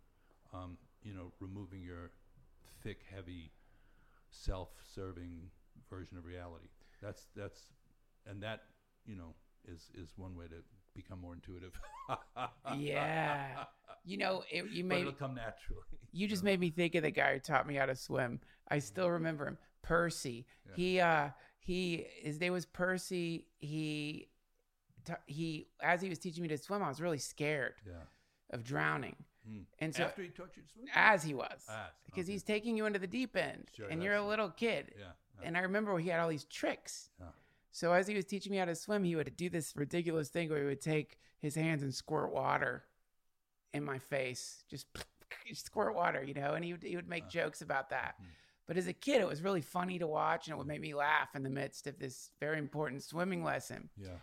your thick, heavy, self-serving version of reality. That's is one way to become more intuitive. Yeah. You know, But it'll come naturally. You just made me think of the guy who taught me how to swim. I still remember him, Percy. Yeah. His name was Percy. He as he was teaching me to swim, I was really scared of drowning. And so After he taught you to swim? as he was, because okay. he's taking you into the deep end, Sure, and you're a that's- little kid. Yeah. And I remember he had all these tricks. Yeah. So as he was teaching me how to swim, he would do this ridiculous thing where he would take his hands and squirt water in my face, just squirt water, you know, and he would make jokes about that. But as a kid, it was really funny to watch, and it would make me laugh in the midst of this very important swimming lesson. Yeah.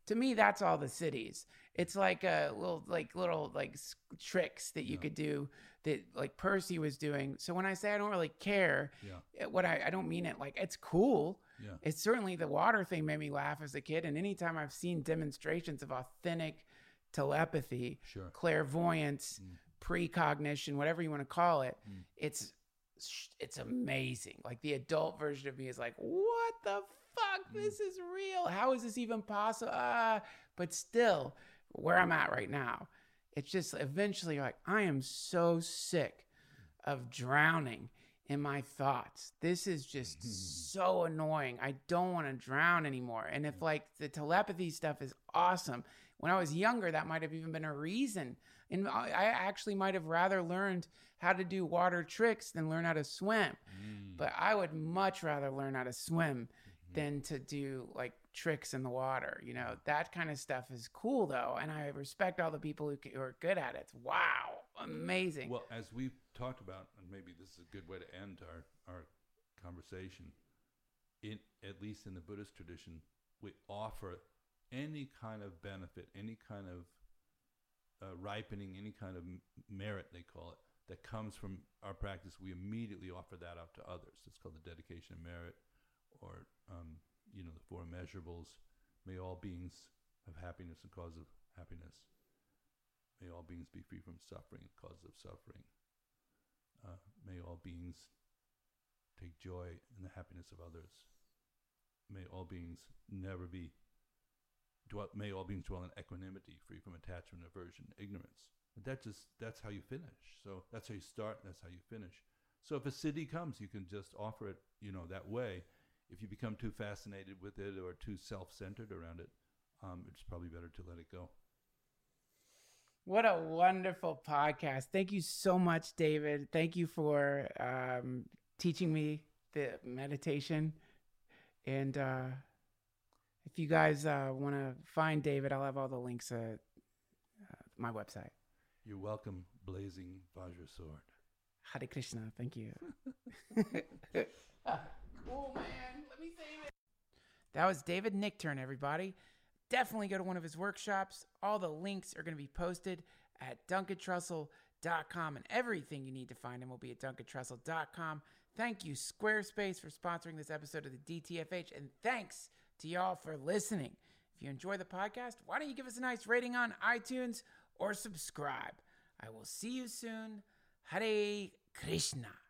To me, that's all the cities. It's like a little tricks that you could do that like Percy was doing. So when I say I don't really care, what I don't mean it like it's cool. Yeah. It's certainly the water thing made me laugh as a kid. And anytime I've seen demonstrations of authentic telepathy, clairvoyance, precognition, whatever you want to call it, it's amazing. Like the adult version of me is like, what the fuck? This is real. How is this even possible? But still, where I'm at right now, it's just eventually like, I am so sick of drowning in my thoughts. This is just so annoying. I don't want to drown anymore. And if like the telepathy stuff is awesome, when I was younger, that might have even been a reason. And I actually might have rather learned how to do water tricks than learn how to swim. But I would much rather learn how to swim than to do like tricks in the water. You know, that kind of stuff is cool though. And I respect all the people who are good at it. Wow. Amazing. Well, as we've talked about, and maybe this is a good way to end our conversation, at least in the Buddhist tradition, we offer any kind of benefit, any kind of ripening, any kind of merit, they call it, that comes from our practice. We immediately offer that out to others. It's called the dedication of merit, or the four immeasurables. May all beings have happiness and cause of happiness. May all beings be free from suffering and cause of suffering. May all beings take joy in the happiness of others. May all beings may all beings dwell in equanimity, free from attachment, aversion, ignorance. But that's how you finish. So that's how you start, and that's how you finish. So if a siddhi comes, you can just offer it, that way. If you become too fascinated with it or too self-centered around it, it's probably better to let it go. What a wonderful podcast. Thank you so much, David. Thank you for teaching me the meditation. And if you guys want to find David, I'll have all the links at my website. You're welcome, blazing Vajra sword. Hare Krishna. Thank you. Cool, man. Let me save it. That was David Nichtern, everybody. Definitely go to one of his workshops. All the links are going to be posted at DuncanTrussell.com, and everything you need to find him will be at DuncanTrussell.com. Thank you, Squarespace, for sponsoring this episode of the DTFH, and thanks to y'all for listening. If you enjoy the podcast, why don't you give us a nice rating on iTunes or subscribe? I will see you soon. Hare Krishna.